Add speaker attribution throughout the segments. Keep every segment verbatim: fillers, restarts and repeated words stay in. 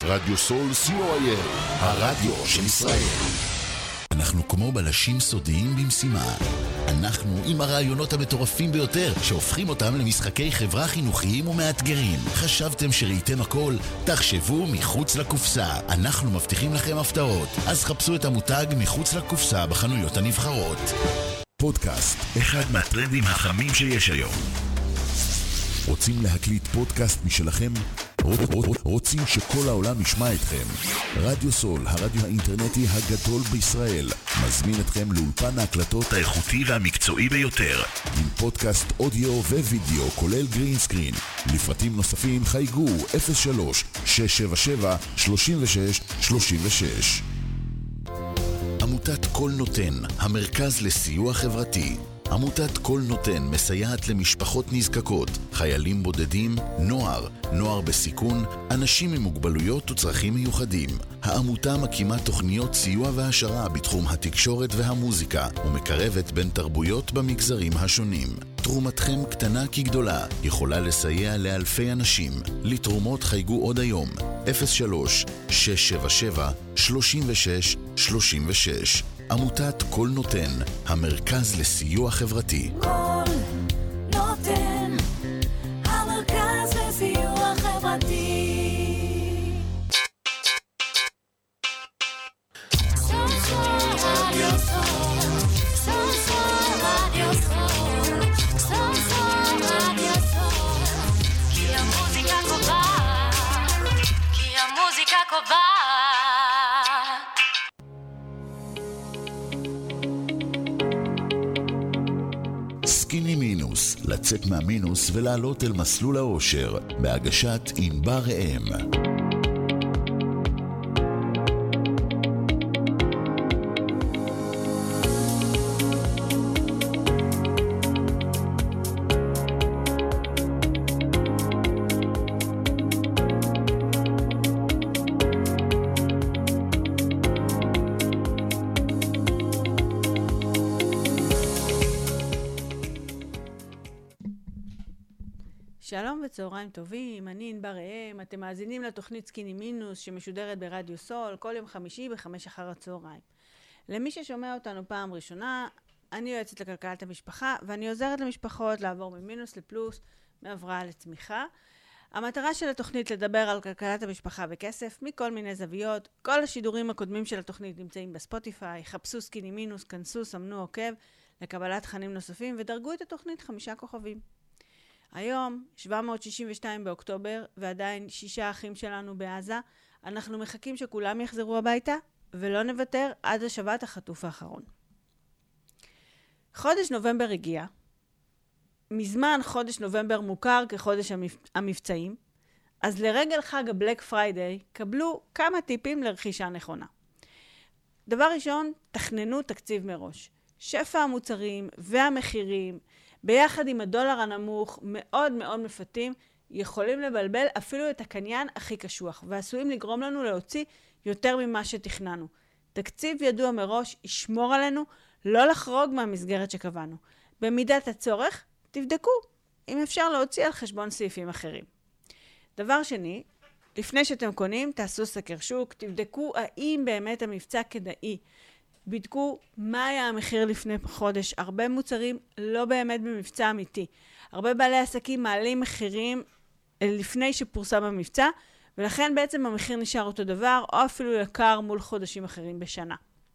Speaker 1: רדיו סול סי או איי אל, הרדיו של ישראל. אנחנו כמו בלשים סודיים במשימה. אנחנו עם הרעיונות המטורפים ביותר, שהופכים אותם למשחקי חברה חינוכיים ומאתגרים. חשבתם שראיתם הכל? תחשבו מחוץ לקופסה. אנחנו מבטיחים לכם הפתעות. אז חפשו את המותג מחוץ לקופסה בחנויות הנבחרות. פודקאסט, אחד מהטרנדים החמים שיש היום. רוצים להקליט פודקאסט משלכם? רוצים שכל העולם ישמע אתכם? רדיו סול, הרדיו האינטרנטי הגדול בישראל, מזמין אתכם לאולפן ההקלטות האיכותי והמקצועי ביותר, עם פודקאסט אודיו ווידאו כולל גרין סקרין. לפרטים נוספים חייגו אפס שלוש שש שבע שבע שלושים ושש שלושים ושש. עמותת כל נותן, המרכז לסיוע חברתי. עמותת כל נותן מסייעת למשפחות נזקקות, חיילים בודדים, נוער, נוער בסיכון, אנשים עם מוגבלויות וצרכים מיוחדים. העמותה מקימה תוכניות סיוע והשרה בתחום התקשורת והמוזיקה, ומקרבת בין תרבויות במגזרים השונים. תרומתכם קטנה כגדולה, יכולה לסייע לאלפי אנשים. לתרומות חייגו עוד היום, אפס שלוש שש שבע שבע שלושים ושש שלושים ושש. עמותת כל נותן, המרכז לסיוע חברתי.
Speaker 2: כל נותן, המרכז לסיוע חברתי. סול סול רדיו סול, סול סול רדיו סול, סול סול רדיו סול, כי המוזיקה קובעת, כי המוזיקה קובעת.
Speaker 1: סקיני מינוס, לצאת מהמינוס ולעלות אל מסלול האושר, בהגשת ענבר ראם.
Speaker 3: שלום וצהריים טובים, אני ענבר ראם, אתם מאזינים לתוכנית סקיני מינוס שמשודרת ברדיו סול כל יום חמישי בחמש אחר הצהריים. למי ששומע אותנו פעם ראשונה, אני יועצת לכלכלת המשפחה ואני עוזרת למשפחות לעבור ממינוס לפלוס, מהבראה לצמיחה. המטרה של התוכנית לדבר על כלכלת המשפחה וכסף מכל מיני זוויות. כל השידורים הקודמים של התוכנית נמצאים בספוטיפיי, חפשו סקיני מינוס, כנסו, סמנו עוקב לקבלת תכנים נוספים ודרגו את התוכנית חמישה כוכבים. היום, שבע מאות שישים ושתיים באוקטובר, ועדיין שישה אחים שלנו בעזה, אנחנו מחכים שכולם יחזרו הביתה, ולא נוותר עד השבת החטוף האחרון. חודש נובמבר הגיע. מזמן חודש נובמבר מוכר כחודש המבצעים, אז לרגל חג הבלק פריידיי, קבלו כמה טיפים לרכישה נכונה. דבר ראשון, תכננו תקציב מראש. שפע המוצרים והמחירים, ביחד עם הדולר הנמוך, מאוד מאוד מפתים, יכולים לבלבל אפילו את הקניין הכי קשוח, ועשויים לגרום לנו להוציא יותר ממה שתכננו. תקציב ידוע מראש ישמור עלינו לא לחרוג מהמסגרת שקבענו. במידת הצורך, תבדקו אם אפשר להוציא על חשבון סעיפים אחרים. דבר שני, לפני שאתם קונים, תעשו סקר שוק, תבדקו האם באמת המבצע כדאי. בדקו מה היה המחיר לפני חודש. הרבה מוצרים לא באמת במבצע אמיתי. הרבה בעלי עסקים מעלים מחירים לפני שפורסם המבצע, ולכן בעצם המחיר נשאר אותו דבר, או אפילו יקר מול חודשים אחרים בשנה.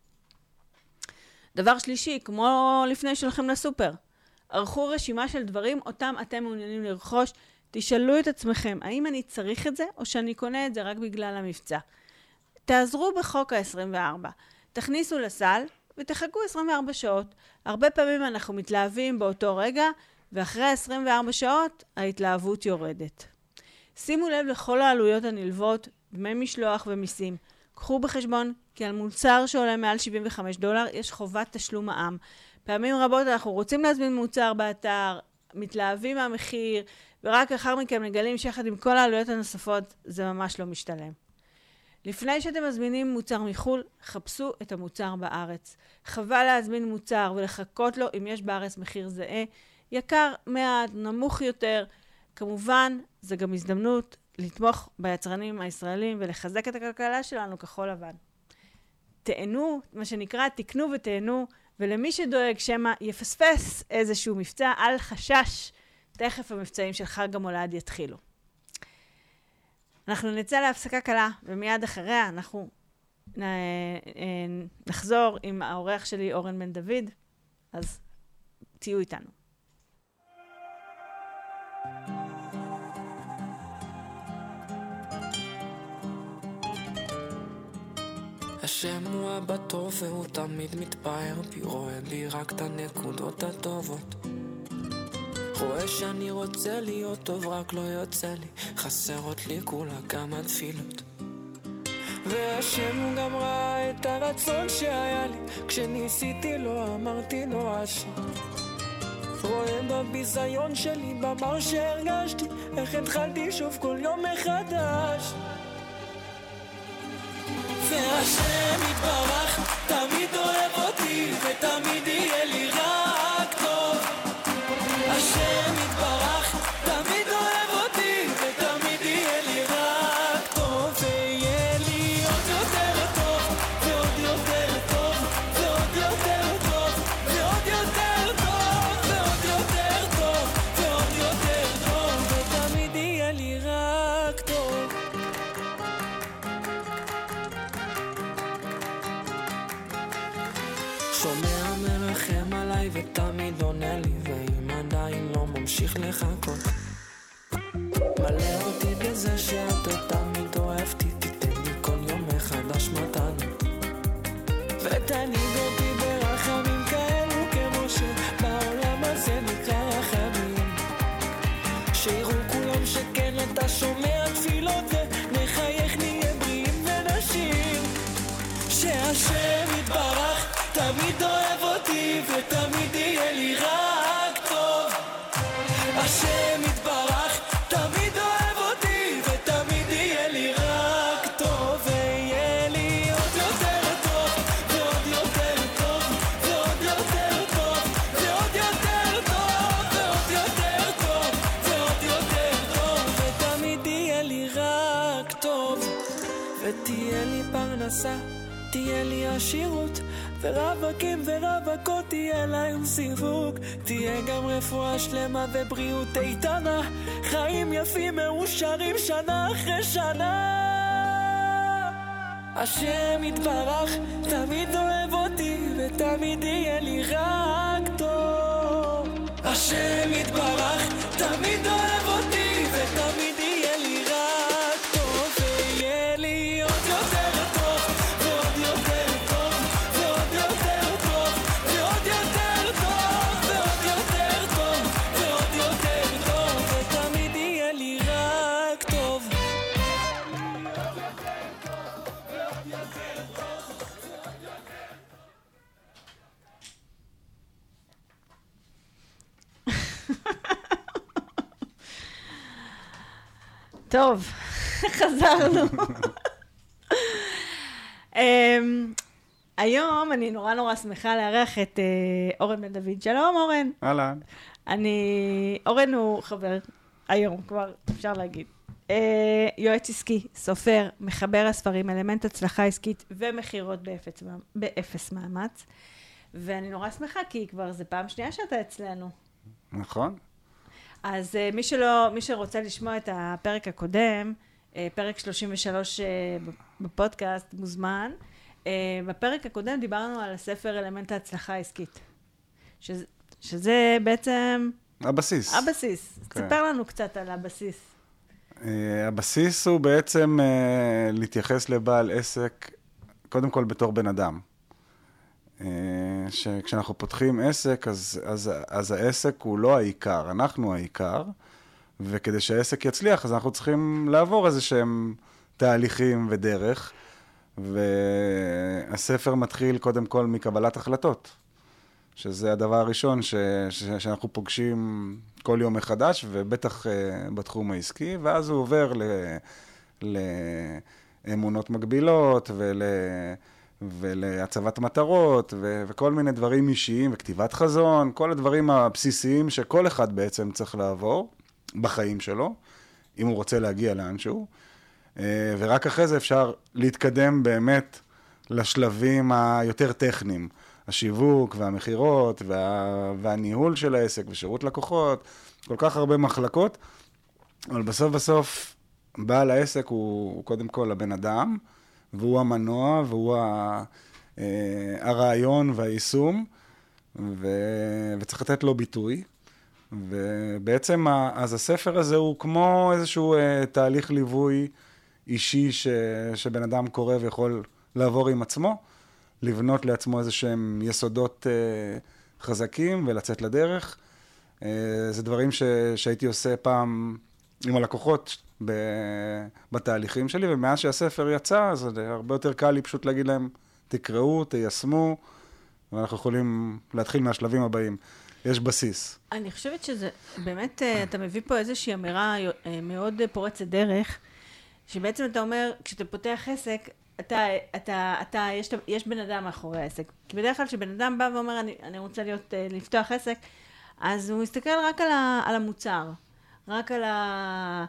Speaker 3: דבר שלישי, כמו לפני שלכם לסופר, ערכו רשימה של דברים אותם אתם מעוניינים לרכוש, תשאלו את עצמכם, האם אני צריך את זה, או שאני קונה את זה רק בגלל המבצע. תעזרו בחוק ה-עשרים וארבע. תכניסו לסל ותחכו עשרים וארבע שעות. הרבה פעמים אנחנו מתלהבים באותו רגע, ואחרי עשרים וארבע שעות ההתלהבות יורדת. שימו לב לכל העלויות הנלוות, דמי משלוח ומיסים. קחו בחשבון כי על מוצר שעולה מעל שבעים וחמישה דולר יש חובת תשלום מע"מ. פעמים רבות אנחנו רוצים להזמין מוצר באתר, מתלהבים מהמחיר, ורק אחר מכן מגלים שיחד עם כל העלויות הנוספות זה ממש לא משתלם. לפני שאתם מזמינים מוצר מחול, חפשו את המוצר בארץ. חבל להזמין מוצר ולחכות לו אם יש בארץ מחיר זהה, יקר מעט, נמוך יותר. כמובן, זה גם הזדמנות לתמוך ביצרנים הישראלים ולחזק את הכלכלה שלנו כחול לבן. תהנו, מה שנקרא, תקנו ותהנו, ולמי שדואג שמה יפספס איזשהו מבצע, אל חשש, תכף המבצעים של חג המולד יתחילו. אנחנו נצא להפסקה קלה, ומיד אחריה אנחנו נחזור עם האורח שלי, אורן בן דוד, אז תהיו איתנו.
Speaker 4: השם הוא אבא טוב והוא תמיד מתפאר בי, רואה בי רק את הנקודות הטובות, רואה שאני רוצה להיות טוב רק לא יוצא לי, חסרות לי כולה כמה תפילות. והשם הוא גם ראה את הרצון שהיה לי, כשניסיתי לא אמרתי לו אשם, רואה בביזיון שלי במר שהרגשתי, איך התחלתי שוב כל יום מחדש. והשם יתברך תמיד אוהב אותי ותמיד יהיה לי רק טוב. השם יתברך תמיד אוהב אותי ותמיד יהיה לי רק טוב, ויהיה לי עוד יותר טוב ועוד יותר טוב ועוד יותר טוב ועוד יותר טוב ועוד יותר טוב ועוד יותר טוב, ותמיד יהיה לי רק טוב. שומע מרחם עליי ותמיד עונה לי, ואם עדיין לא ממשיך לחכות, מלא אותי בזה שאת תמיד אוהבתי, תיתן לי כל יום מחדש מתנה, ותניג אותי ברחמים כאלו כמו שבעולם הזה נקרא רחמים, שיראו כולם שכן אתה שומע תפילות, ונחייך נהיה בריאים ונשים. שהשם יתברך תמיד אוהב אותי ותמיד יהיה לי רק טוב. השם יתברך תמיד אוהב אותי ותמיד יהיה לי רק טוב, ויהיה לי עוד יותר טוב ועוד יותר טוב ועוד יותר טוב ועוד יותר טוב ועוד יותר טוב ועוד יותר טוב, ותמיד יהיה לי רק טוב. ותהיה לי פרנסה, תהיה לי עשירות, ורווקים ורווקות תהיה להם סיווג, תהיה גם רפואה שלמה ובריאות איתנה, חיים יפים מאושרים שנה אחרי שנה. השם יתברך תמיד אוהב אותי ותמיד יהיה לי רק טוב. השם יתברך תמיד אוהב אותי ותמיד יהיה לי רק טוב, ויהיה לי עוד יותר טוב ועוד יותר טוב ועוד יותר טוב ועוד יותר טוב ועוד יותר טוב ועוד יותר טוב, ותמיד יהיה לי רק טוב.
Speaker 3: טוב, חזרנו. um, היום אני נורא נורא שמחה לארח את uh, אורן בן דוד. שלום אורן.
Speaker 5: אהלן.
Speaker 3: אני, אורן הוא חבר היום כבר, אפשר להגיד. Uh, יועץ עסקי, סופר, מחבר הספרים, אלמנט הצלחה עסקית ומחירות באפס, באפס מאמץ. ואני נורא שמחה כי כבר זה פעם שנייה שאתה אצלנו.
Speaker 5: נכון.
Speaker 3: אז uh, מי שלא, מי שרוצה לשמוע את הפרק הקודם, uh, פרק שלושים ושלוש uh, בפודקאסט, מוזמן. Uh, בפרק הקודם דיברנו על הספר אלמנט ההצלחה העסקית. שזה, שזה בעצם...
Speaker 5: הבסיס.
Speaker 3: הבסיס.
Speaker 5: כן.
Speaker 3: תספר לנו קצת על הבסיס.
Speaker 5: Uh, הבסיס הוא בעצם uh, להתייחס לבעל עסק, קודם כל בתור בן אדם. Uh, שכשאנחנו פותחים עסק, אז, אז, אז העסק הוא לא העיקר, אנחנו העיקר, וכדי שהעסק יצליח, אז אנחנו צריכים לעבור איזה שהם תהליכים ודרך, והספר מתחיל קודם כל מקבלת החלטות, שזה הדבר הראשון ש, ש, שאנחנו פוגשים כל יום מחדש, ובטח uh, בתחום העסקי, ואז הוא עובר ל, לאמונות מגבילות, ול... ולהצבת מטרות, ו- וכל מיני דברים אישיים, וכתיבת חזון, כל הדברים הבסיסיים שכל אחד בעצם צריך לעבור בחיים שלו, אם הוא רוצה להגיע לאנשהו, ורק אחרי זה אפשר להתקדם באמת לשלבים היותר טכניים, השיווק והמחירות וה... והניהול של העסק ושירות לקוחות, כל כך הרבה מחלקות, אבל בסוף בסוף בעל העסק הוא, הוא קודם כל הבן אדם, והוא המנוע והוא ה... הרעיון והיישום, ו... וצריך לתת לו ביטוי. ובעצם אז הספר הזה הוא כמו איזשהו תהליך ליווי אישי ש... שבן אדם קורא ויכול לעבור עם עצמו, לבנות לעצמו איזה שהם יסודות חזקים ולצאת לדרך. זה דברים ש... שהייתי עושה פעם עם הלקוחות ב... בתהליכים שלי, ומאז שהספר יצא, אז הרבה יותר קל לי פשוט להגיד להם, תקראו, תיישמו, ואנחנו יכולים להתחיל מהשלבים הבאים. יש בסיס.
Speaker 3: אני חושבת שזה, באמת, אתה מביא פה איזושהי אמירה מאוד פורצת דרך, שבעצם אתה אומר, כשאתה פותח עסק, אתה, אתה, אתה, יש, יש בן אדם מאחורי העסק. כי בדרך כלל כשבן אדם בא ואומר, אני, אני רוצה להיות, לפתוח עסק, אז הוא מסתכל רק על, ה, על המוצר, רק על ה...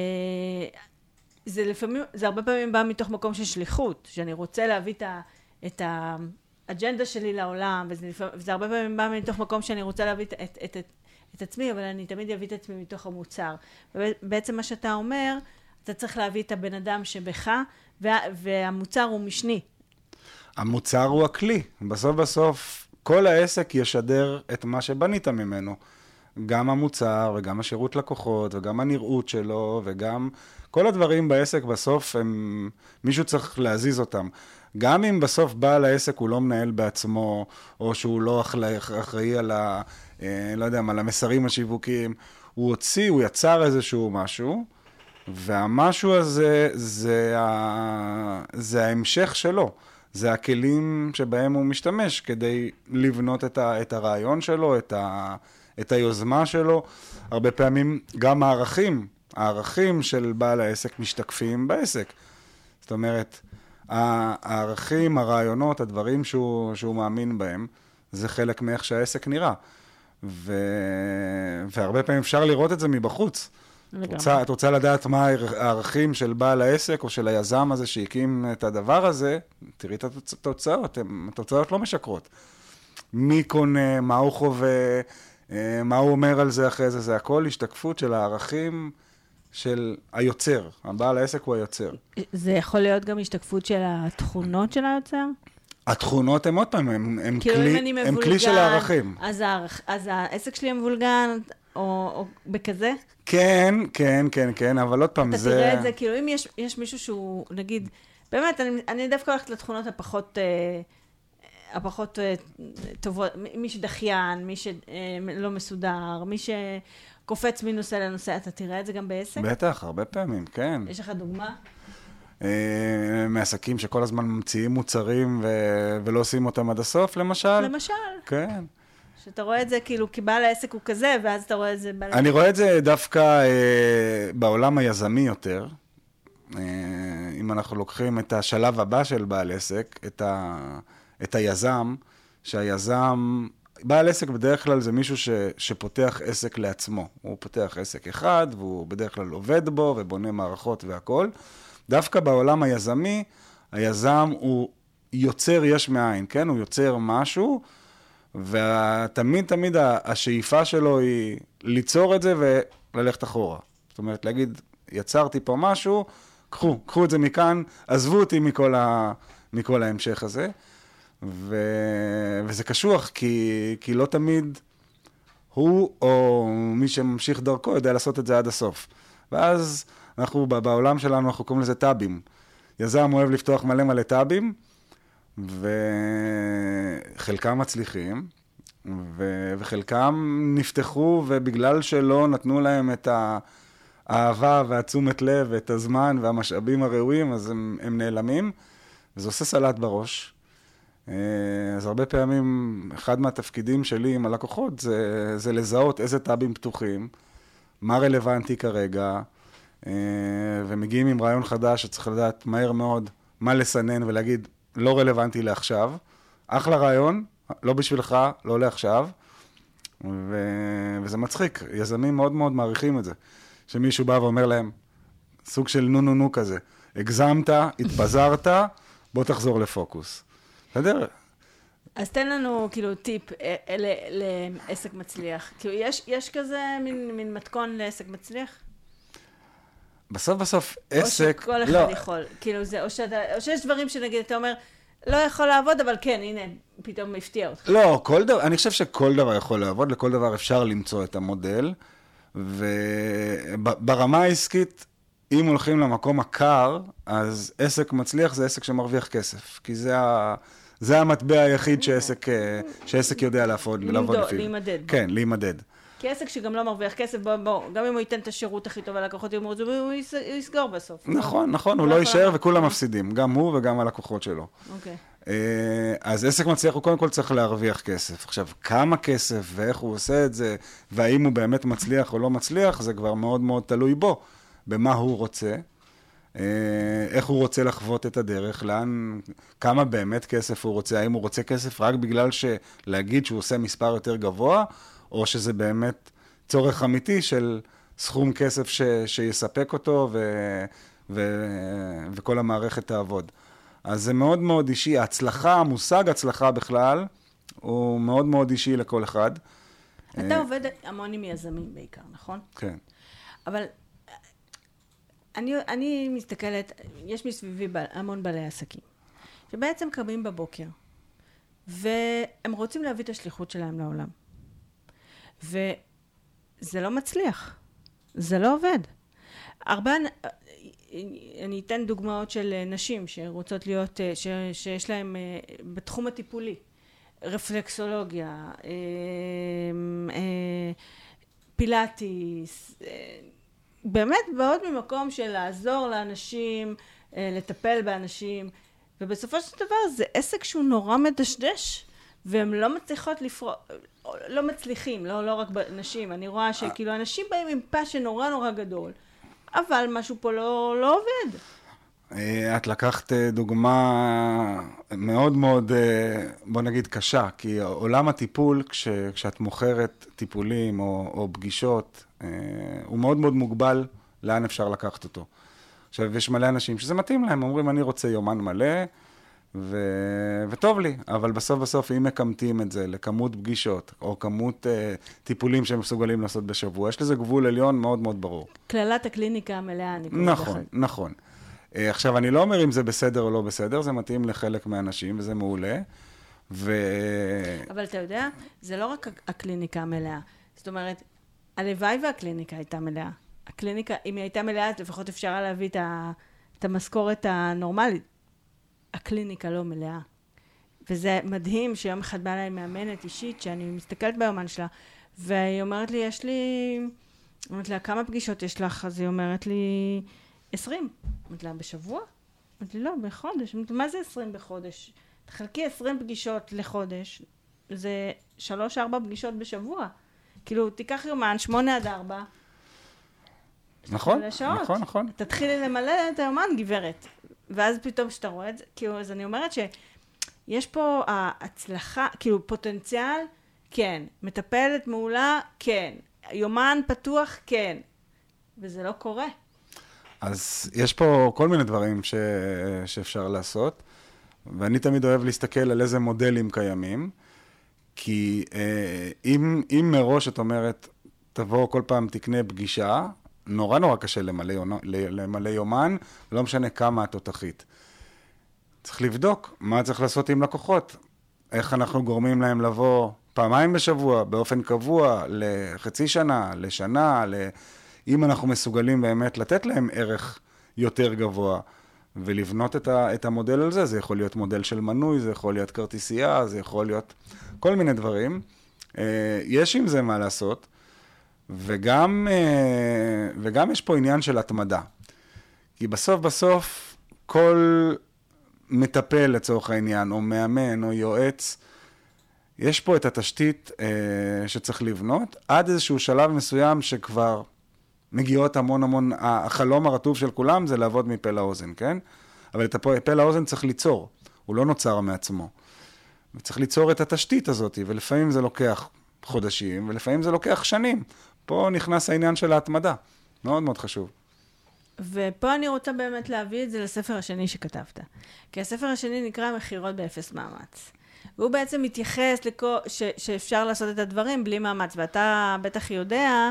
Speaker 3: זה לפעמים, זה הרבה פעמים בא מתוך מקום של שליחות, שאני רוצה להביא את ה... את ה אג'נדה שלי לעולם, וזה, וזה הרבה פעמים בא מתוך מקום שאני רוצה להביא את, את, את, את עצמי, אבל אני תמיד אביא את עצמי מתוך המוצר. ובעצם מה שאתה אומר, אתה צריך להביא את הבן אדם שבך, וה, והמוצר הוא משני.
Speaker 5: המוצר הוא הכלי. בסוף בסוף, כל העסק ישדר את מה שבנית ממנו. גם המוצר, וגם השירות לקוחות, וגם הנראות שלו, וגם כל הדברים בעסק בסוף, הם, מישהו צריך להזיז אותם. גם אם בסוף בעל העסק הוא לא מנהל בעצמו, או שהוא לא אחראי על ה, לא יודע, על המסרים השיווקיים, הוא הוציא, הוא יצר איזשהו משהו, והמשהו הזה זה, ה, זה ההמשך שלו. זה הכלים שבהם הוא משתמש כדי לבנות את, ה, את הרעיון שלו, את, ה, את היוזמה שלו. הרבה פעמים גם הערכים, הערכים של בעל העסק משתקפים בעסק. זאת אומרת, הערכים, הרעיונות, הדברים שהוא, שהוא מאמין בהם, זה חלק מאיך שהעסק נראה. ו... והרבה פעמים אפשר לראות את זה מבחוץ. את רוצה, את רוצה לדעת מה הערכים של בעל העסק או של היזם הזה שהקים את הדבר הזה, תראי את התוצאות, התוצאות לא משקרות. מי קונה, מה הוא חווה, מה הוא אומר על זה אחרי זה, זה הכל השתקפות של הערכים של היוצר. הבעל העסק הוא היוצר. זה
Speaker 3: יכול להיות גם השתקפות של התכונות של היוצר?
Speaker 5: התכונות הם עוד פעם, הם, הם,
Speaker 3: כאילו
Speaker 5: כלי,
Speaker 3: אם אני מבולגן,
Speaker 5: הם כלי של הערכים.
Speaker 3: אז, הערכ, אז העסק שלי מבולגן, או, או בכזה?
Speaker 5: כן, כן, כן, כן, אבל עוד פעם
Speaker 3: אתה
Speaker 5: זה...
Speaker 3: אתה תראה את זה, כאילו אם יש, יש מישהו שהוא, נגיד, באמת, אני, אני דווקא הולכת לתכונות הפחות, אה, הפחות אה, טובות, מי שדחיין, מי שלא מסודר, מי שקופץ מנושא לנושא, אתה תראה את זה גם בעסק?
Speaker 5: בטח, הרבה פעמים, כן.
Speaker 3: יש לך דוגמה?
Speaker 5: מעסקים שכל הזמן ממציאים מוצרים ו- ולא עושים אותם עד הסוף, למשל.
Speaker 3: למשל.
Speaker 5: כן.
Speaker 3: שאתה רואה את זה כאילו, כי בעל העסק הוא כזה, ואז אתה רואה את זה... בעל...
Speaker 5: אני רואה את זה דווקא אה, בעולם היזמי יותר. אה, אם אנחנו לוקחים את השלב הבא של בעל עסק, את, ה- את היזם, שהיזם... בעל עסק בדרך כלל זה מישהו ש- שפותח עסק לעצמו. הוא פותח עסק אחד, והוא בדרך כלל עובד בו, ובונה מערכות והכל. דווקא בעולם היזמי, היזם הוא יוצר יש מאין, כן? הוא יוצר משהו, ותמיד תמיד השאיפה שלו היא ליצור את זה וללכת אחורה. זאת אומרת, להגיד, יצרתי פה משהו, קחו, קחו את זה מכאן, עזבו אותי מכל, ה, מכל ההמשך הזה. ו, וזה קשוח, כי, כי לא תמיד הוא או מי שממשיך דרכו יודע לעשות את זה עד הסוף. ואז אנחנו בעולם שלנו, אנחנו קוראים לזה טאבים. יזם אוהב לפתוח מלא מלא טאבים, וחלקם מצליחים, ו... וחלקם נפתחו, ובגלל שלא נתנו להם את האהבה והתשומת לב, ואת הזמן והמשאבים הראויים, אז הם, הם נעלמים, וזה עושה סלט בראש. אז הרבה פעמים, אחד מהתפקידים שלי עם הלקוחות, זה, זה לזהות איזה טאבים פתוחים, מה רלוונטי כרגע, ומגיעים עם רעיון חדש שצריך לדעת מהר מאוד מה לסנן ולהגיד לא רלוונטי לעכשיו, אחלה רעיון, לא בשבילך, לא לעכשיו, ו... וזה מצחיק, יזמים מאוד מאוד מעריכים את זה, שמישהו בא ואומר להם, סוג של נו נו נו כזה, הגזמת, התפזרת, בוא תחזור לפוקוס. בסדר?
Speaker 3: אז תן לנו כאילו טיפ אה, ל- לעסק מצליח. כאילו יש, יש כזה מין, מין מתכון לעסק מצליח?
Speaker 5: בסוף בסוף עסק...
Speaker 3: או שכל אחד
Speaker 5: לא,
Speaker 3: יכול. כאילו זה, או, שאתה, או שיש דברים שנגיד, אתה אומר, לא יכול לעבוד, אבל כן, הנה, פתאום הפתיע אותך.
Speaker 5: לא, כל דבר, אני חושב שכל דבר יכול לעבוד, לכל דבר אפשר למצוא את המודל, וברמה העסקית, אם הולכים למקום הקר, אז עסק מצליח זה עסק שמרוויח כסף, כי זה ה... זה המטבע היחיד שעסק, שעסק יודע לעבוד, לעבוד לפיו.
Speaker 3: להימדד.
Speaker 5: כן, להימדד.
Speaker 3: כי עסק שגם לא מרוויח כסף, בוא, בוא, גם אם הוא ייתן את השירות הכי טוב ללקוחות, הוא יס- הוא יסגור בסוף.
Speaker 5: נכון, נכון, הוא לא יישאר וכולם מפסידים, גם הוא וגם הלקוחות שלו.
Speaker 3: אוקיי.
Speaker 5: אז עסק מצליח הוא קודם כל צריך להרוויח כסף. עכשיו, כמה כסף ואיך הוא עושה את זה, והאם הוא באמת מצליח או לא מצליח, זה כבר מאוד מאוד תלוי בו, במה הוא רוצה. איך הוא רוצה לחוות את הדרך, לאן, כמה באמת כסף הוא רוצה, האם הוא רוצה כסף רק בגלל שלהגיד שהוא עושה מספר יותר גבוה, או שזה באמת צורך אמיתי של סכום כסף ש, שיספק אותו ו, ו, וכל המערכת תעבוד. אז זה מאוד מאוד אישי, ההצלחה, המושג הצלחה בכלל, הוא מאוד מאוד אישי לכל אחד.
Speaker 3: אתה עובד המון עם יזמים בעיקר, נכון?
Speaker 5: כן.
Speaker 3: אבל אני, אני מסתכלת, יש מסביבי ב- המון בעלי עסקים, שבעצם קמים בבוקר, והם רוצים להביא את השליחות שלהם לעולם. וזה לא מצליח. זה לא עובד. הרבה, אני אתן דוגמאות של נשים שרוצות להיות, ש, שיש להם בתחום הטיפולי, רפלקסולוגיה, פילאטיס, באמת באות ממקום של לעזור לאנשים, לטפל באנשים, ובסופו של דבר זה עסק שהוא נורא מדשדש, והם לא מצליחות לפרוע, לא מצליחים, לא, לא רק נשים, אני רואה שכאילו אנשים באים עם פאשן נורא נורא גדול, אבל משהו פה לא, לא עובד.
Speaker 5: את לקחת דוגמה מאוד מאוד, בוא נגיד, קשה, כי עולם הטיפול, כש, כשאת מוכרת טיפולים או, או פגישות, הוא מאוד מאוד מוגבל לאן אפשר לקחת אותו. עכשיו, יש מלא אנשים שזה מתאים להם, אומרים, אני רוצה יומן מלא, ו... וטוב לי, אבל בסוף בסוף, אם מקמתים את זה לכמות פגישות, או כמות uh, טיפולים שהם מסוגלים לעשות בשבוע, יש לזה גבול עליון מאוד מאוד ברור.
Speaker 3: כללת הקליניקה המלאה, אני קוראת
Speaker 5: נכון,
Speaker 3: לכם.
Speaker 5: נכון. Uh, עכשיו, אני לא אומר אם זה בסדר או לא בסדר, זה מתאים לחלק מהאנשים, וזה מעולה. ו...
Speaker 3: אבל אתה יודע, זה לא רק הקליניקה המלאה. זאת אומרת, הלוואי והקליניקה הייתה מלאה. הקליניקה, אם היא הייתה מלאה, לפחות אפשר להביא את, ה... את המשכורת הנורמלית. הקליניקה לא מלאה. וזה מדהים שיום אחד באה אליי מאמנת אישית, שאני מסתכלת ביומן שלה, והיא אומרת לי, יש לי... אומרת לה, כמה פגישות יש לך? אז היא אומרת לי, עשרים. אומרת לה, בשבוע? אומרת לי, לא, בחודש. אומרת, מה זה עשרים בחודש? תחלקי עשרים פגישות לחודש, זה שלוש, ארבע פגישות בשבוע. כאילו, תיקח יומן, שמונה עד ארבע.
Speaker 5: נכון, נכון, נכון.
Speaker 3: תתחילי למלא את היומן, גברת. ואז פתאום שאתה רואה את זה, כאילו, אז אני אומרת שיש פה ההצלחה, כאילו, פוטנציאל, כן. מטפלת מעולה, כן. יומן פתוח, כן. וזה לא קורה.
Speaker 5: אז יש פה כל מיני דברים ש... שאפשר לעשות, ואני תמיד אוהב להסתכל על איזה מודלים קיימים, כי אה, אם, אם מראש את אומרת, תבוא כל פעם תקנה פגישה, נורא נורא קשה למלא, למלא יומן, לא משנה כמה התותחית. צריך לבדוק מה צריך לעשות עם לקוחות, איך אנחנו גורמים להם לבוא פעמיים בשבוע, באופן קבוע, לחצי שנה, לשנה, ל... אם אנחנו מסוגלים באמת לתת להם ערך יותר גבוה, ולבנות את, ה... את המודל על זה, זה יכול להיות מודל של מנוי, זה יכול להיות כרטיסייה, זה יכול להיות כל מיני דברים. יש עם זה מה לעשות, וגם, וגם יש פה עניין של התמדה. כי בסוף בסוף כל מטפל לצורך העניין, או מאמן, או יועץ, יש פה את התשתית שצריך לבנות, עד איזשהו שלב מסוים שכבר מגיעות המון המון, החלום הרטוב של כולם זה לעבוד מפה לאוזן, כן? אבל את הפה לאוזן צריך ליצור, הוא לא נוצר מעצמו. וצריך ליצור את התשתית הזאת, ולפעמים זה לוקח חודשים, ולפעמים זה לוקח שנים. פה נכנס העניין של ההתמדה. מאוד מאוד חשוב.
Speaker 3: ופה אני רוצה באמת להביא את זה לספר השני שכתבת. כי הספר השני נקרא מכירות באפס מאמץ. והוא בעצם מתייחס לכל, ש, שאפשר לעשות את הדברים בלי מאמץ. ואתה בטח יודע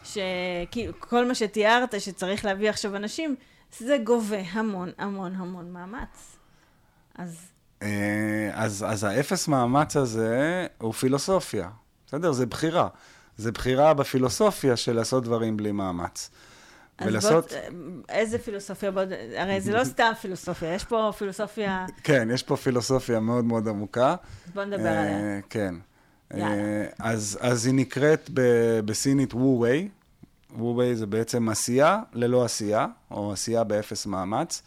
Speaker 3: שכל מה שתיארת שצריך להביא עכשיו אנשים, זה גובה המון המון המון מאמץ. אז...
Speaker 5: אז, אז האפס מאמץ הזה הוא פילוסופיה. בסדר? זה בחירה. זה בחירה בפילוסופיה של לעשות דברים בלי מאמץ.
Speaker 3: אז
Speaker 5: ולעשות...
Speaker 3: בוא, איזה פילוסופיה? בוא, הרי זה לא סתם פילוסופיה, יש פה פילוסופיה...
Speaker 5: כן, יש פה פילוסופיה מאוד מאוד עמוקה.
Speaker 3: אז בוא נדבר עליה.
Speaker 5: כן.
Speaker 3: יאללה.
Speaker 5: אז, אז היא נקראת ב- בסינית וו-ווי. וו-ווי זה בעצם עשייה ללא עשייה, או עשייה באפס מאמץ.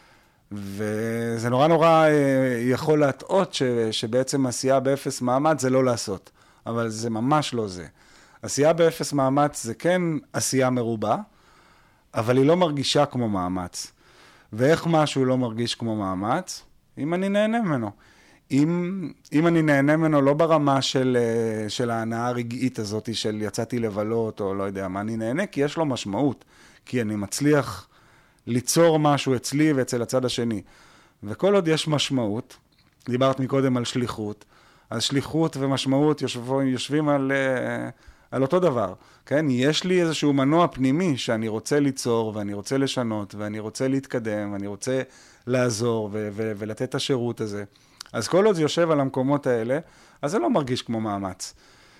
Speaker 5: וזה נורא נורא יכול להטעות ש, שבעצם עשייה באפס מאמץ זה לא לעשות. אבל זה ממש לא זה. עשייה באפס מאמץ זה כן עשייה מרובה, אבל היא לא מרגישה כמו מאמץ. ואיך משהו לא מרגיש כמו מאמץ? אם אני נהנה ממנו. אם, אם אני נהנה ממנו לא ברמה של, של ההנאה הרגעית הזאת של יצאתי לבלות או לא יודע מה, אני נהנה כי יש לו משמעות. כי אני מצליח ליצור משהו אצלי ואצל הצד השני. וכל עוד יש משמעות, דיברת מקודם על שליחות, אז שליחות ומשמעות יושבים, יושבים על... על אותו דבר, כן? יש לי איזשהו מנוע פנימי שאני רוצה ליצור, ואני רוצה לשנות, ואני רוצה להתקדם, ואני רוצה לעזור, ו- ו- ולתת את השירות הזה. אז כל עוד זה יושב על המקומות האלה, אז זה לא מרגיש כמו מאמץ.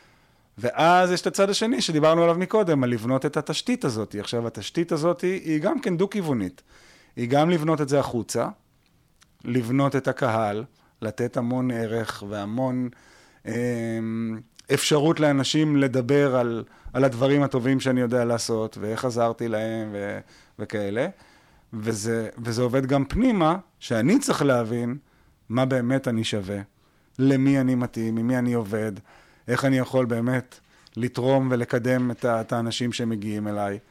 Speaker 5: ואז יש את הצד השני שדיברנו עליו מקודם, על לבנות את התשתית הזאת. עכשיו, התשתית הזאת היא גם כן דו-כיוונית. היא גם לבנות את זה החוצה, לבנות את הקהל, לתת המון ערך והמון... אה, אפשרות לאנשים לדבר על, על הדברים הטובים שאני יודע לעשות, ואיך עזרתי להם ו, וכאלה. וזה, וזה עובד גם פנימה, שאני צריך להבין מה באמת אני שווה, למי אני מתאים, ממי אני עובד, איך אני יכול באמת לתרום ולקדם את, את האנשים שמגיעים אליי.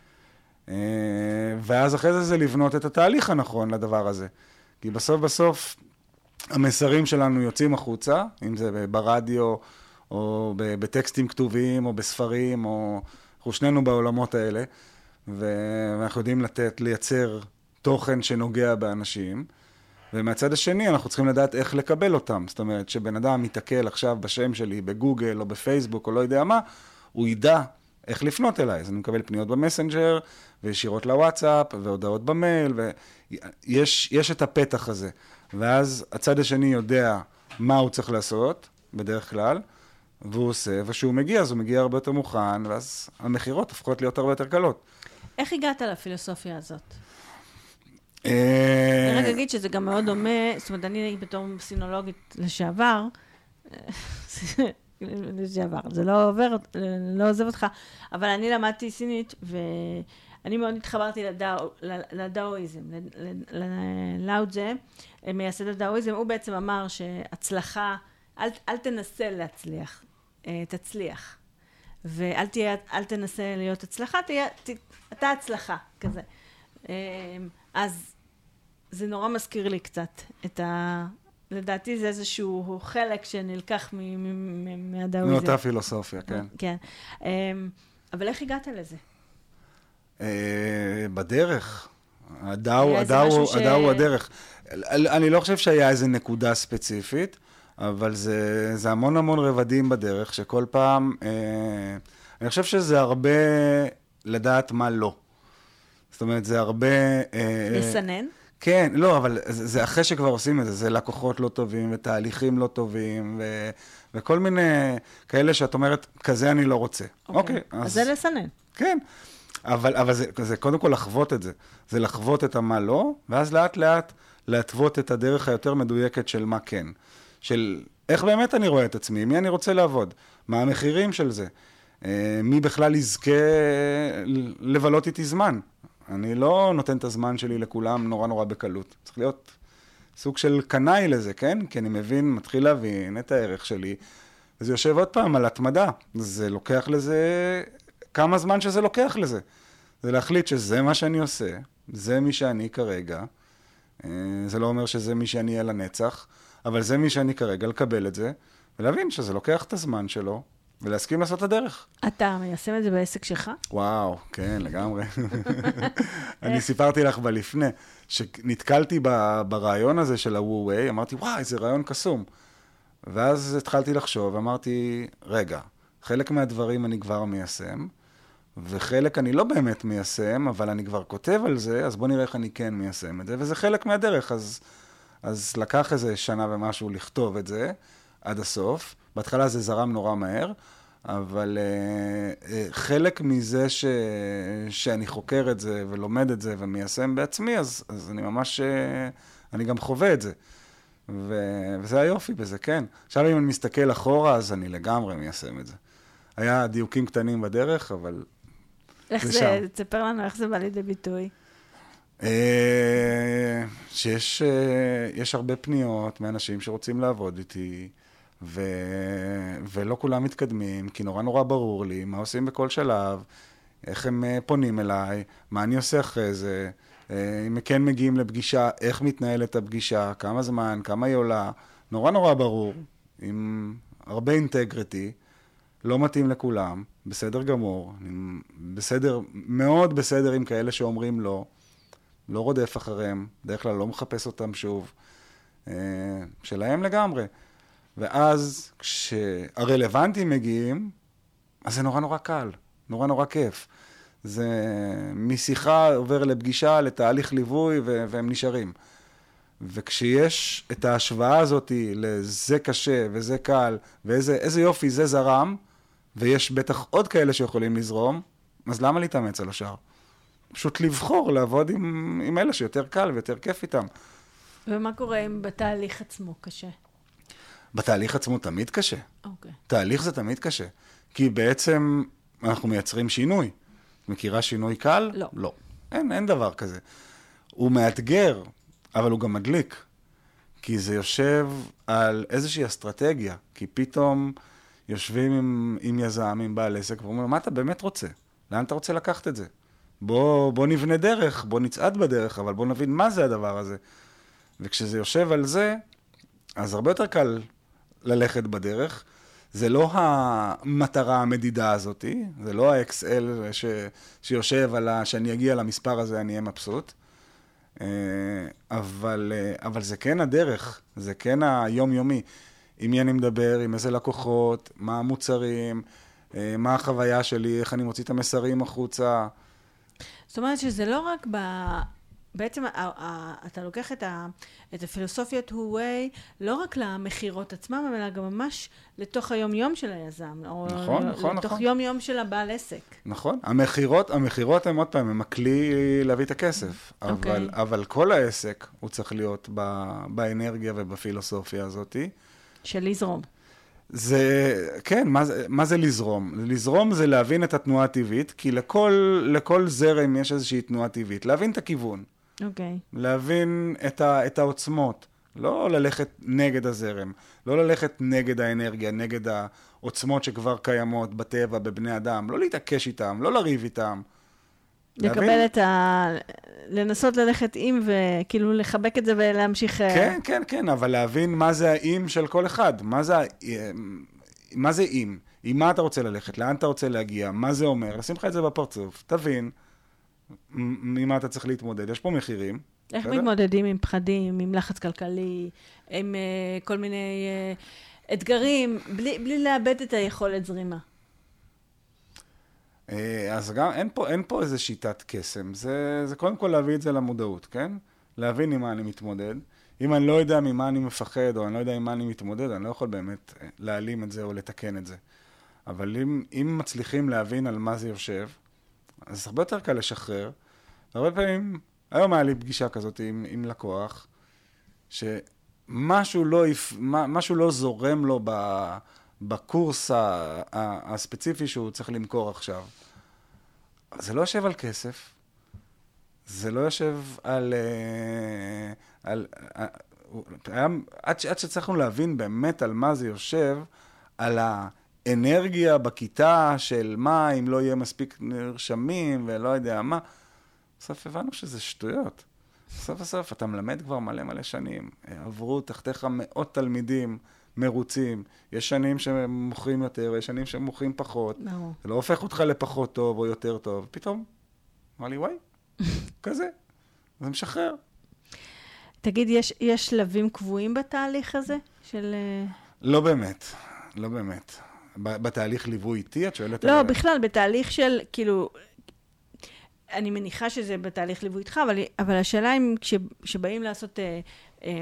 Speaker 5: ואז אחרי זה זה לבנות את התהליך הנכון לדבר הזה. כי בסוף בסוף המסרים שלנו יוצאים החוצה, אם זה ברדיו, או בטקסטים כתובים, או בספרים, או... אנחנו שנינו בעולמות האלה, ואנחנו יודעים לתת, לייצר תוכן שנוגע באנשים, ומהצד השני אנחנו צריכים לדעת איך לקבל אותם. זאת אומרת, שבן אדם מתעכל עכשיו בשם שלי, בגוגל, או בפייסבוק, או לא יודע מה, הוא ידע איך לפנות אליי. אז אני מקבל פניות במסנג'ר, וישירות לוואטסאפ, והודעות במייל, ויש יש את הפתח הזה. ואז הצד השני יודע מה הוא צריך לעשות, בדרך כלל, והוא עושה, וכשהוא מגיע, אז הוא מגיע הרבה יותר מוכן, ואז המחירות הופכות להיות הרבה יותר קלות.
Speaker 3: איך הגעת לפילוסופיה הזאת? אני רק אגיד שזה גם מאוד דומה, זאת אומרת, אני בתור סינולוגית לשעבר, לשעבר, זה לא עובר, לא עוזב אותך, אבל אני למדתי סינית, ואני מאוד התחברתי לדאואיזם, ללאו צזה, מייסד הדאואיזם, הוא בעצם אמר שהצלחה, אל, אל תנסה להצליח, תצליח. ואל תהיה, אל תנסה להיות הצלחה, תהיה, ת, אתה הצלחה, כזה. אז זה נורא מזכיר לי קצת את ה... לדעתי זה איזשהו חלק שנלקח מהדאואיזם.
Speaker 5: מאותה פילוסופיה, כן.
Speaker 3: כן. אבל איך הגעת לזה?
Speaker 5: בדרך. הדאו, הדאו, הדאו הוא הדרך. אני לא חושב שהיה איזו נקודה ספציפית, אבל זה, זה המון המון רבדים בדרך, שכל פעם, אה, אני חושב שזה הרבה לדעת מה לא. זאת אומרת, זה הרבה... אה,
Speaker 3: לסנן?
Speaker 5: כן, לא, אבל זה, זה אחרי שכבר עושים את זה, זה לקוחות לא טובים, ותהליכים לא טובים, ו, וכל מיני כאלה שאת אומרת, כזה אני לא רוצה.
Speaker 3: אוקיי,
Speaker 5: אוקיי
Speaker 3: אז, אז זה לסנן.
Speaker 5: כן, אבל, אבל זה, זה קודם כל לחוות את זה. זה לחוות את המה לא, ואז לאט לאט להתוות את הדרך היותר מדויקת של מה כן. של איך באמת אני רואה את עצמי, מי אני רוצה לעבוד, מה המחירים של זה, מי בכלל יזכה לבלות איתי זמן. אני לא נותן את הזמן שלי לכולם נורא נורא בקלות. צריך להיות סוג של קנאי לזה, כן? כי אני מבין, מתחיל להבין את הערך שלי, וזה יושב עוד פעם על התמדה. זה לוקח לזה, כמה זמן שזה לוקח לזה. זה להחליט שזה מה שאני עושה, זה מי שאני כרגע, זה לא אומר שזה מי שאני אהיה לנצח, אבל זה מי שאני כרגע לקבל את זה, ולהבין שזה לוקח את הזמן שלו, ולהסכים לעשות את הדרך.
Speaker 3: אתה מיישם את זה בעסק שלך?
Speaker 5: וואו, כן, לגמרי. אני סיפרתי לך בלפני, שנתקלתי ב- ברעיון הזה של ה-וו-ווי, אמרתי, וואי, זה רעיון קסום. ואז התחלתי לחשוב, אמרתי, רגע, חלק מהדברים אני כבר מיישם, וחלק אני לא באמת מיישם, אבל אני כבר כותב על זה, אז בוא נראה איך אני כן מיישם את זה, וזה חלק מהדרך, אז, אז לקח איזה שנה ומשהו לכתוב את זה, עד הסוף. בהתחלה זה זרם נורא מהר, אבל uh, uh, חלק מזה ש, שאני חוקר את זה ולומד את זה ומיישם בעצמי, אז, אז אני ממש, uh, אני גם חווה את זה. ו, וזה היופי בזה, כן. עכשיו אם אני מסתכל אחורה, אז אני לגמרי מיישם את זה. היה דיוקים קטנים בדרך, אבל
Speaker 3: איך
Speaker 5: זה
Speaker 3: זה,
Speaker 5: שם.
Speaker 3: תספר לנו איך זה בא לידי ביטוי.
Speaker 5: אה, שיש אה, יש הרבה פניות מאנשים שרוצים לעבוד איתי, ו, ולא כולם מתקדמים, כי נורא נורא ברור לי מה עושים בכל שלב, איך הם אה, פונים אליי, מה אני עושה אחרי זה, אה, אם כן מגיעים לפגישה, איך מתנהלת הפגישה, כמה זמן, כמה היא עולה, נורא נורא ברור, עם הרבה אינטגריטי, לא מתאים לכולם, בסדר גמור, אני בסדר, מאוד בסדר עם כאלה שאומרים לא, לא רודף אחריהם, בדרך כלל לא מחפש אותם שוב, אה, שלהם לגמרי. ואז כשהרלוונטים מגיעים, אז זה נורא נורא קל, נורא נורא כיף. זה משיחה עובר לפגישה, לתהליך ליווי, ו- והם נשארים. וכשיש את ההשוואה הזאת לזה קשה וזה קל, ואיזה יופי זה זרם, ויש בטח עוד כאלה שיכולים לזרום, אז למה להתאמץ על השאר? פשוט לבחור, לעבוד עם, עם אלה שיותר קל ויותר כיף איתם.
Speaker 3: ומה קורה אם בתהליך עצמו קשה?
Speaker 5: בתהליך עצמו תמיד קשה.
Speaker 3: אוקיי.
Speaker 5: תהליך זה תמיד קשה. כי בעצם אנחנו מייצרים שינוי. מכירה שינוי קל?
Speaker 3: לא.
Speaker 5: לא. אין, אין דבר כזה. הוא מאתגר, אבל הוא גם מדליק. כי זה יושב על איזושהי אסטרטגיה. כי פתאום יושבים עם, עם יזם, עם בעל עסק, ואומרים, מה אתה באמת רוצה? לאן אתה רוצה לקחת את זה? בוא, בוא נבנה דרך, בוא נצעד בדרך, אבל בוא נבין מה זה הדבר הזה. וכשזה יושב על זה, אז הרבה יותר קל ללכת בדרך. זה לא המטרה המדידה הזאת, זה לא ה-אקס אל ש, שיושב על ה... שאני אגיע למספר הזה, אני אהיה מבסוט. אבל, אבל זה כן הדרך, זה כן היומיומי. עם מי אני מדבר, עם איזה לקוחות, מה המוצרים, מה החוויה שלי, איך אני מוציא את המסרים החוצה.
Speaker 3: זאת אומרת שזה לא רק ב... בעצם אתה לוקח את, ה, את הפילוסופיית וו-ווי לא רק למחירות עצמם, אלא גם ממש לתוך היום-יום של היזם.
Speaker 5: נכון,
Speaker 3: או
Speaker 5: נכון,
Speaker 3: לתוך
Speaker 5: נכון.
Speaker 3: יום-יום של הבעל עסק.
Speaker 5: נכון. המחירות, המחירות הם עוד פעם, הם הכלי להביא את הכסף.
Speaker 3: אוקיי.
Speaker 5: אבל, אבל כל העסק הוא צריך להיות ב, באנרגיה ובפילוסופיה הזאת.
Speaker 3: של לזרום.
Speaker 5: זה, כן, מה זה, מה זה לזרום? לזרום זה להבין את התנועה הטבעית, כי לכל, לכל זרם יש איזושהי תנועה טבעית. להבין את הכיוון.
Speaker 3: אוקיי.
Speaker 5: להבין את, ה, את העוצמות. לא ללכת נגד הזרם. לא ללכת נגד האנרגיה, נגד העוצמות שכבר קיימות בטבע, בבני אדם. לא להתעקש איתם, לא לריב איתם.
Speaker 3: לקבל
Speaker 5: להבין?
Speaker 3: את ה... לנסות ללכת עם וכאילו לחבק את זה ולהמשיך...
Speaker 5: כן, כן, כן, אבל להבין מה זה האם של כל אחד. מה זה, מה זה אם? עם מה אתה רוצה ללכת? לאן אתה רוצה להגיע? מה זה אומר? לשים לך את זה בפרצוף. תבין ממה אתה צריך להתמודד. יש פה מחירים.
Speaker 3: איך
Speaker 5: בסדר?
Speaker 3: מתמודדים עם פחדים, עם לחץ כלכלי, עם uh, כל מיני uh, אתגרים, בלי, בלי לאבד את היכולת זרימה?
Speaker 5: אז גם אין פה, אין פה איזה שיטת קסם. זה, זה קודם כל להביא את זה למודעות, כן? להבין עם מה אני מתמודד. אם אני לא יודע ממה אני מפחד, או אני לא יודע עם מה אני מתמודד, אני לא יכול באמת להעלים את זה או לתקן את זה. אבל אם, אם מצליחים להבין על מה זה יושב, אז הרבה יותר קל לשחרר. הרבה פעמים, היום היה לי פגישה כזאת עם, עם לקוח, שמשהו לא, משהו לא זורם לו ב, בקורס הספציפי שהוא צריך למכור עכשיו. זה לא יושב על כסף, זה לא יושב על... על היה, עד, עד שצריכנו להבין באמת על מה זה יושב, על האנרגיה בכיתה של מה אם לא יהיה מספיק נרשמים ולא יודע מה. בסוף הבנו שזה שטויות. בסוף בסוף אתה מלמד כבר מלא מלא שנים. עברו תחתיך מאות תלמידים, מרוצים. יש שנים שמוכרים יותר, יש שנים שמוכרים פחות.
Speaker 3: ברור.
Speaker 5: זה לא הופך אותך לפחות טוב או יותר טוב. פתאום, אמר לי, וואי, כזה. זה משחרר.
Speaker 3: תגיד, יש, יש שלבים קבועים בתהליך הזה? של...
Speaker 5: לא באמת, לא באמת. בתהליך ליווי איתי, את שואלת...
Speaker 3: לא,
Speaker 5: על...
Speaker 3: בכלל, בתהליך של, כאילו, אני מניחה שזה בתהליך ליווי איתך, אבל, אבל השאלה אם כש, כשבאים לעשות, אה, אה,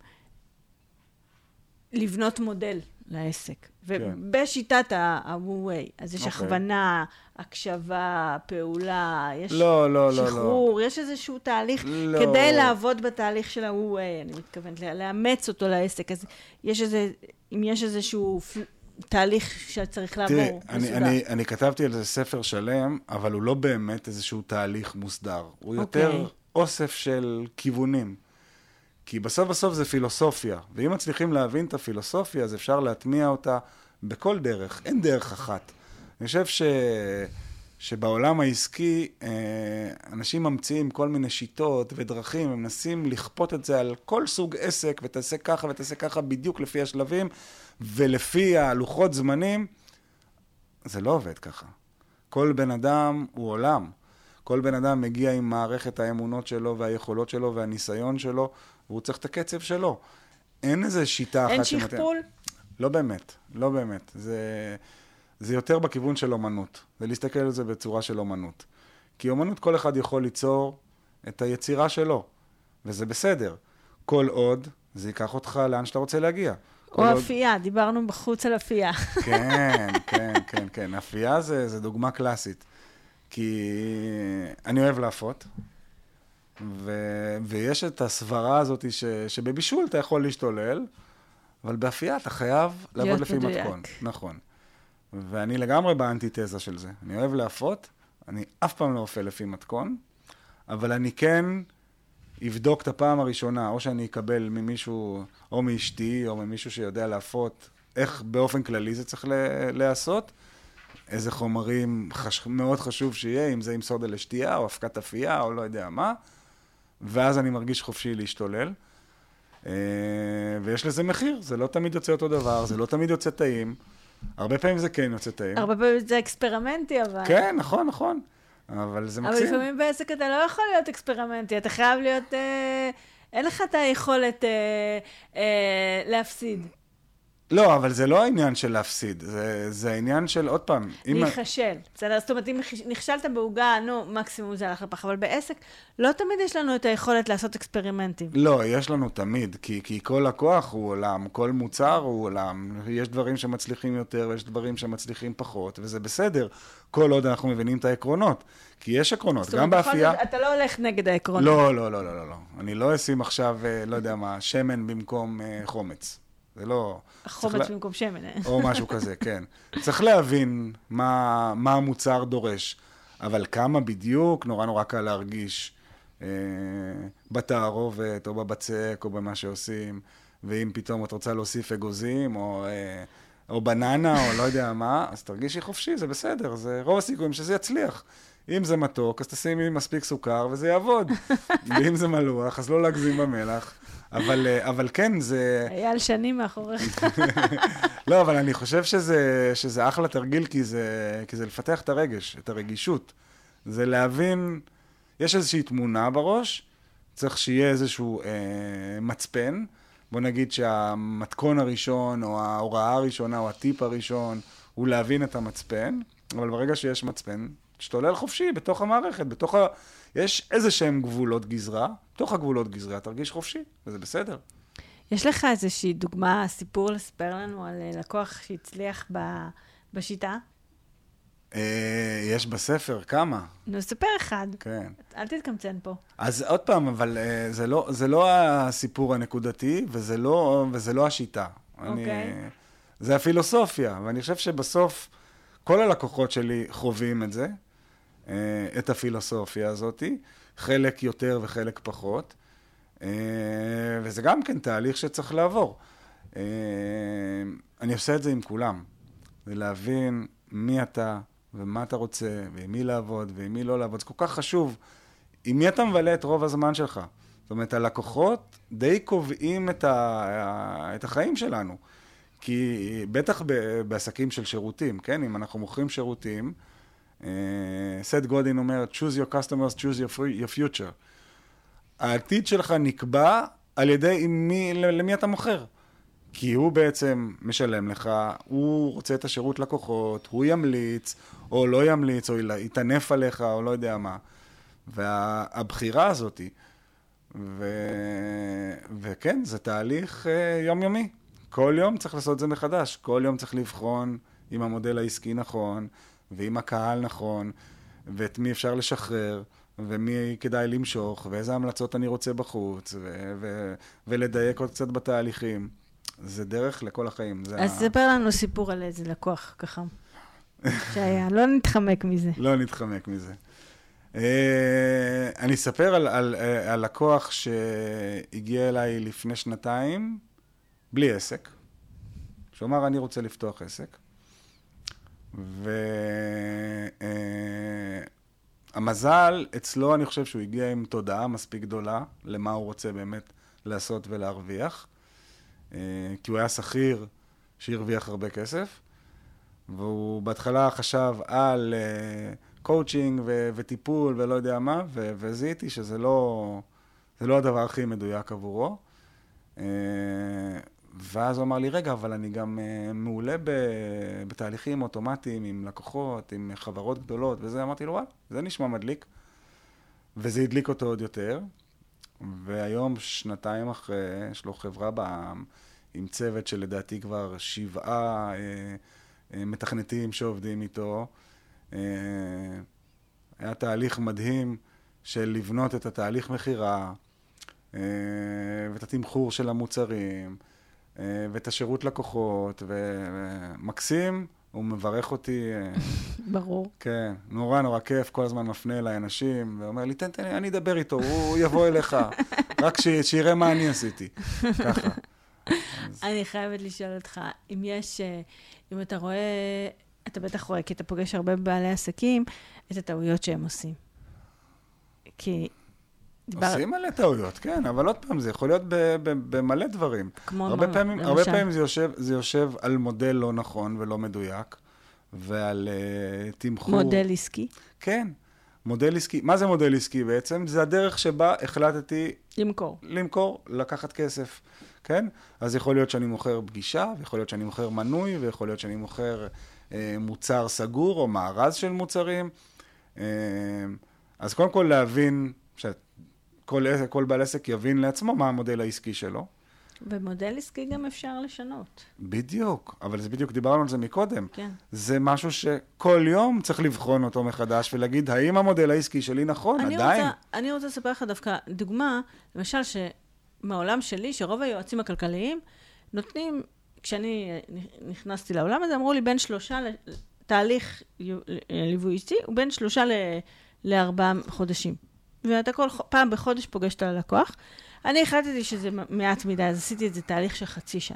Speaker 3: לבנות מודל לעסק, ובשיטת ה-וו-ווי, אז יש הכוונה, הקשבה, פעולה, יש
Speaker 5: לא, לא,
Speaker 3: שחרור,
Speaker 5: לא.
Speaker 3: יש איזשהו תהליך,
Speaker 5: לא.
Speaker 3: כדי לעבוד בתהליך של ה-וו-ווי, אני מתכוונת, לאמץ אותו לעסק, אז יש איזה, אם יש איזשהו תהליך שצריך לעבור,
Speaker 5: תראי, אני, אני, אני כתבתי על זה ספר שלם, אבל הוא לא באמת איזשהו תהליך מוסדר. הוא יותר אוסף של כיוונים. כי בסוף בסוף זה פילוסופיה, ואם מצליחים להבין את הפילוסופיה, אז אפשר להטמיע אותה בכל דרך, אין דרך אחת. אני חושב ש... שבעולם העסקי, אנשים ממציאים כל מיני שיטות ודרכים, הם מנסים לכפות את זה על כל סוג עסק, ותעשה ככה ותעשה ככה בדיוק לפי השלבים, ולפי הלוחות זמנים, זה לא עובד ככה. כל בן אדם הוא עולם. כל בן אדם מגיע עם מערכת האמונות שלו והיכולות שלו והניסיון שלו, והוא צריך את הקצב שלו. אין איזו שיטה אחת...
Speaker 3: אין שכפול?
Speaker 5: לא באמת, לא באמת. זה, זה יותר בכיוון של אומנות. זה להסתכל על זה בצורה של אומנות. כי אומנות כל אחד יכול ליצור את היצירה שלו, וזה בסדר. כל עוד זה ייקח אותך לאן שאתה רוצה להגיע.
Speaker 3: או אפייה, עוד... דיברנו בחוץ על אפייה.
Speaker 5: כן, כן, כן, כן. אפייה זה, זה דוגמה קלאסית. כי אני אוהב להפות, ו... ויש את הסברה הזאת ש... שבבישול אתה יכול להשתולל, אבל באפייה אתה חייב לעבוד לפי מדויק. מתכון. נכון. ואני לגמרי באנטיתזה של זה. אני אוהב להפות, אני אף פעם לא אופה לפי מתכון, אבל אני כן אבדוק את הפעם הראשונה, או שאני אקבל ממישהו, או מאשתי, או ממישהו שיודע להפות, איך באופן כללי זה צריך לעשות, איזה חומרים חש... מאוד חשוב שיהיה, אם זה עם סודה לשתייה, או הפקת אפייה, או לא יודע מה, ואז אני מרגיש חופשי להשתולל. ויש לזה מחיר, זה לא תמיד יוצא אותו דבר, זה לא תמיד יוצא טעים. הרבה פעמים זה כן יוצא טעים.
Speaker 3: הרבה פעמים זה אקספרימנטי, אבל...
Speaker 5: כן, נכון, נכון. אבל זה מקסים.
Speaker 3: אבל לפעמים בעסק אתה לא יכול להיות אקספרימנטי, אתה חייב להיות... אה, אין לך את היכולת אה, אה, להפסיד.
Speaker 5: לא, אבל זה לא העניין של להפסיד, זה, זה העניין של, עוד פעם...
Speaker 3: להיחשל. בסדר, זאת אומרת, אם נכשלת בהוגה, נו, מקסימום זה הלך לפח, אבל בעסק לא תמיד יש לנו את היכולת לעשות אקספרימנטים.
Speaker 5: לא, יש לנו תמיד, כי, כי כל לקוח הוא עולם, כל מוצר הוא עולם, יש דברים שמצליחים יותר, ויש דברים שמצליחים פחות, וזה בסדר, כל עוד אנחנו מבינים את העקרונות, כי יש עקרונות, גם באפייה...
Speaker 3: אתה לא הולך נגד העקרונות.
Speaker 5: לא, לא, לא, לא, לא, אני לא אשים עכשיו, לא יודע מה, שמן במקום חומץ. זה לא...
Speaker 3: חומץ במקום שמן.
Speaker 5: או משהו כזה, כן. צריך להבין מה, מה המוצר דורש, אבל כמה בדיוק, נורא נורא קל להרגיש אה, בתערובת, או בבצק, או במה שעושים, ואם פתאום את רוצה להוסיף אגוזים, או, אה, או בננה, או לא יודע מה, אז תרגישי חופשי, זה בסדר, זה רוב הסיכויים שזה יצליח. אם זה מתוק, אז תשימי מספיק סוכר, וזה יעבוד. ואם זה מלוח, אז לא להגזים במלח. אבל, אבל כן, זה...
Speaker 3: היה על שנים מאחוריך.
Speaker 5: לא, אבל אני חושב שזה, שזה אחלה תרגיל, כי זה, כי זה לפתח את הרגש, את הרגישות. זה להבין, יש איזושהי תמונה בראש, צריך שיהיה איזשהו אה, מצפן. בוא נגיד שהמתכון הראשון, או ההוראה הראשונה, או הטיפ הראשון, הוא להבין את המצפן, אבל ברגע שיש מצפן, תשתולל חופשי בתוך המערכת, בתוך ה... יש איזה שהם גבולות גזרה, בתוך הגבולות גזרה תרגיש חופשי, וזה בסדר.
Speaker 3: יש לך איזושהי דוגמה, סיפור לספר לנו על לקוח שהצליח ב... בשיטה?
Speaker 5: יש בספר כמה.
Speaker 3: נו, ספר אחד.
Speaker 5: כן.
Speaker 3: אל תתקמצן פה.
Speaker 5: אז עוד פעם, אבל זה לא, זה לא הסיפור הנקודתי, וזה לא, וזה לא השיטה.
Speaker 3: אוקיי.
Speaker 5: זה הפילוסופיה, ואני חושב שבסוף כל הלקוחות שלי חווים את זה, את הפילוסופיה הזאת, חלק יותר וחלק פחות, וזה גם כן תהליך שצריך לעבור. אני עושה את זה עם כולם, זה להבין מי אתה ומה אתה רוצה, ועם מי לעבוד ועם מי לא לעבוד. זה כל כך חשוב, עם מי אתה מבלה את רוב הזמן שלך. זאת אומרת, הלקוחות די קובעים את, ה... את החיים שלנו. כי בטח ב- בעסקים של שירותים, כן? אם אנחנו מוכרים שירותים, uh, סט גודין אומר, choose your customers, choose your, free, your future. העתיד שלך נקבע על ידי מי, למי אתה מוכר. כי הוא בעצם משלם לך, הוא רוצה את השירות לקוחות, הוא ימליץ, או לא ימליץ, או יתענף עליך, או לא יודע מה. והבחירה הזאת, ו... וכן, זה תהליך uh, יומיומי. כל יום צריך לעשות את זה מחדש. כל יום צריך לבחון אם המודל העסקי נכון, ואם הקהל נכון, ואת מי אפשר לשחרר, ומי כדאי למשוך, ואיזה המלצות אני רוצה בחוץ, ו... ו... ולדייק עוד קצת בתהליכים. זה דרך לכל החיים.
Speaker 3: אז ספר לנו סיפור על איזה לקוח ככה. שהיה, לא נתחמק מזה.
Speaker 5: לא נתחמק מזה. אני אספר על, על, על לקוח שהגיע אליי לפני שנתיים, בלי עסק. שאומר, אני רוצה לפתוח עסק. והמזל, אצלו אני חושב שהוא הגיע עם תודעה מספיק גדולה, למה הוא רוצה באמת לעשות ולהרוויח. כי הוא היה שכיר שהרוויח הרבה כסף, והוא בהתחלה חשב על קואוצ'ינג וטיפול ולא יודע מה, וזיהיתי שזה לא, זה לא הדבר הכי מדויק עבורו. ואז הוא אמר לי, רגע, אבל אני גם מעולה בתהליכים אוטומטיים עם לקוחות, עם חברות גדולות, וזה אמרתי לו, וואו, זה נשמע מדליק. וזה הדליק אותו עוד יותר. והיום, שנתיים אחרי, יש לו חברה בעם, עם צוות שלדעתי כבר שבעה אה, אה, מתכנתים שעובדים איתו. אה, היה תהליך מדהים של לבנות את התהליך מחירה, אה, ואת התמחור של המוצרים, אה, ואת השירות לקוחות, ומקסים, הוא מברך אותי. אה,
Speaker 3: ברור.
Speaker 5: כן, נורא נורא כיף, כל הזמן מפנה אליי אנשים, ואומר לי, תן, תן, אני אדבר איתו, הוא יבוא אליך, רק ש, שיראה מה אני עשיתי. ככה. אז...
Speaker 3: אני חייבת לשאול אותך, אם יש, אם אתה רואה, אתה בטח רואה, כי אתה פוגש הרבה בעלי עסקים, את הטעויות שהם עושים. כי...
Speaker 5: דיבר... עושים מלא טעויות, כן, אבל עוד פעם, זה יכול להיות במלא דברים.
Speaker 3: כמו
Speaker 5: הרבה
Speaker 3: מה,
Speaker 5: פעמים,
Speaker 3: למשל.
Speaker 5: הרבה פעמים זה יושב, זה יושב על מודל לא נכון ולא מדויק, ועל uh, תמחור.
Speaker 3: מודל עסקי?
Speaker 5: כן, מודל עסקי. מה זה מודל עסקי בעצם? זה הדרך שבה החלטתי...
Speaker 3: למכור.
Speaker 5: למכור, לקחת כסף, כן? אז יכול להיות שאני מוכר פגישה, ויכול להיות שאני מוכר מנוי, ויכול להיות שאני מוכר uh, מוצר סגור, או מארז של מוצרים. Uh, אז קודם כל להבין, שכל כל בעל עסק יבין לעצמו מה המודל העסקי שלו.
Speaker 3: ומודל עסקי גם אפשר לשנות.
Speaker 5: בדיוק, אבל זה בדיוק, דיברנו על זה מקודם.
Speaker 3: כן.
Speaker 5: זה משהו שכל יום צריך לבחון אותו מחדש, ולהגיד, האם המודל העסקי שלי נכון?
Speaker 3: אני
Speaker 5: עדיין.
Speaker 3: רוצה, אני רוצה לספר לך דווקא דוגמה, למשל שמהעולם שלי, שרוב היועצים הכלכליים נותנים, כשאני נכנסתי לעולם הזה, אמרו לי בין שלושה, תהליך ליווי אישי, הוא בין שלושה ל, לארבעה חודשים. ואתה כל פעם בחודש פוגש את הלקוח. אני החלטתי שזה מעט מדי, אז עשיתי את זה תהליך של חצי שנה.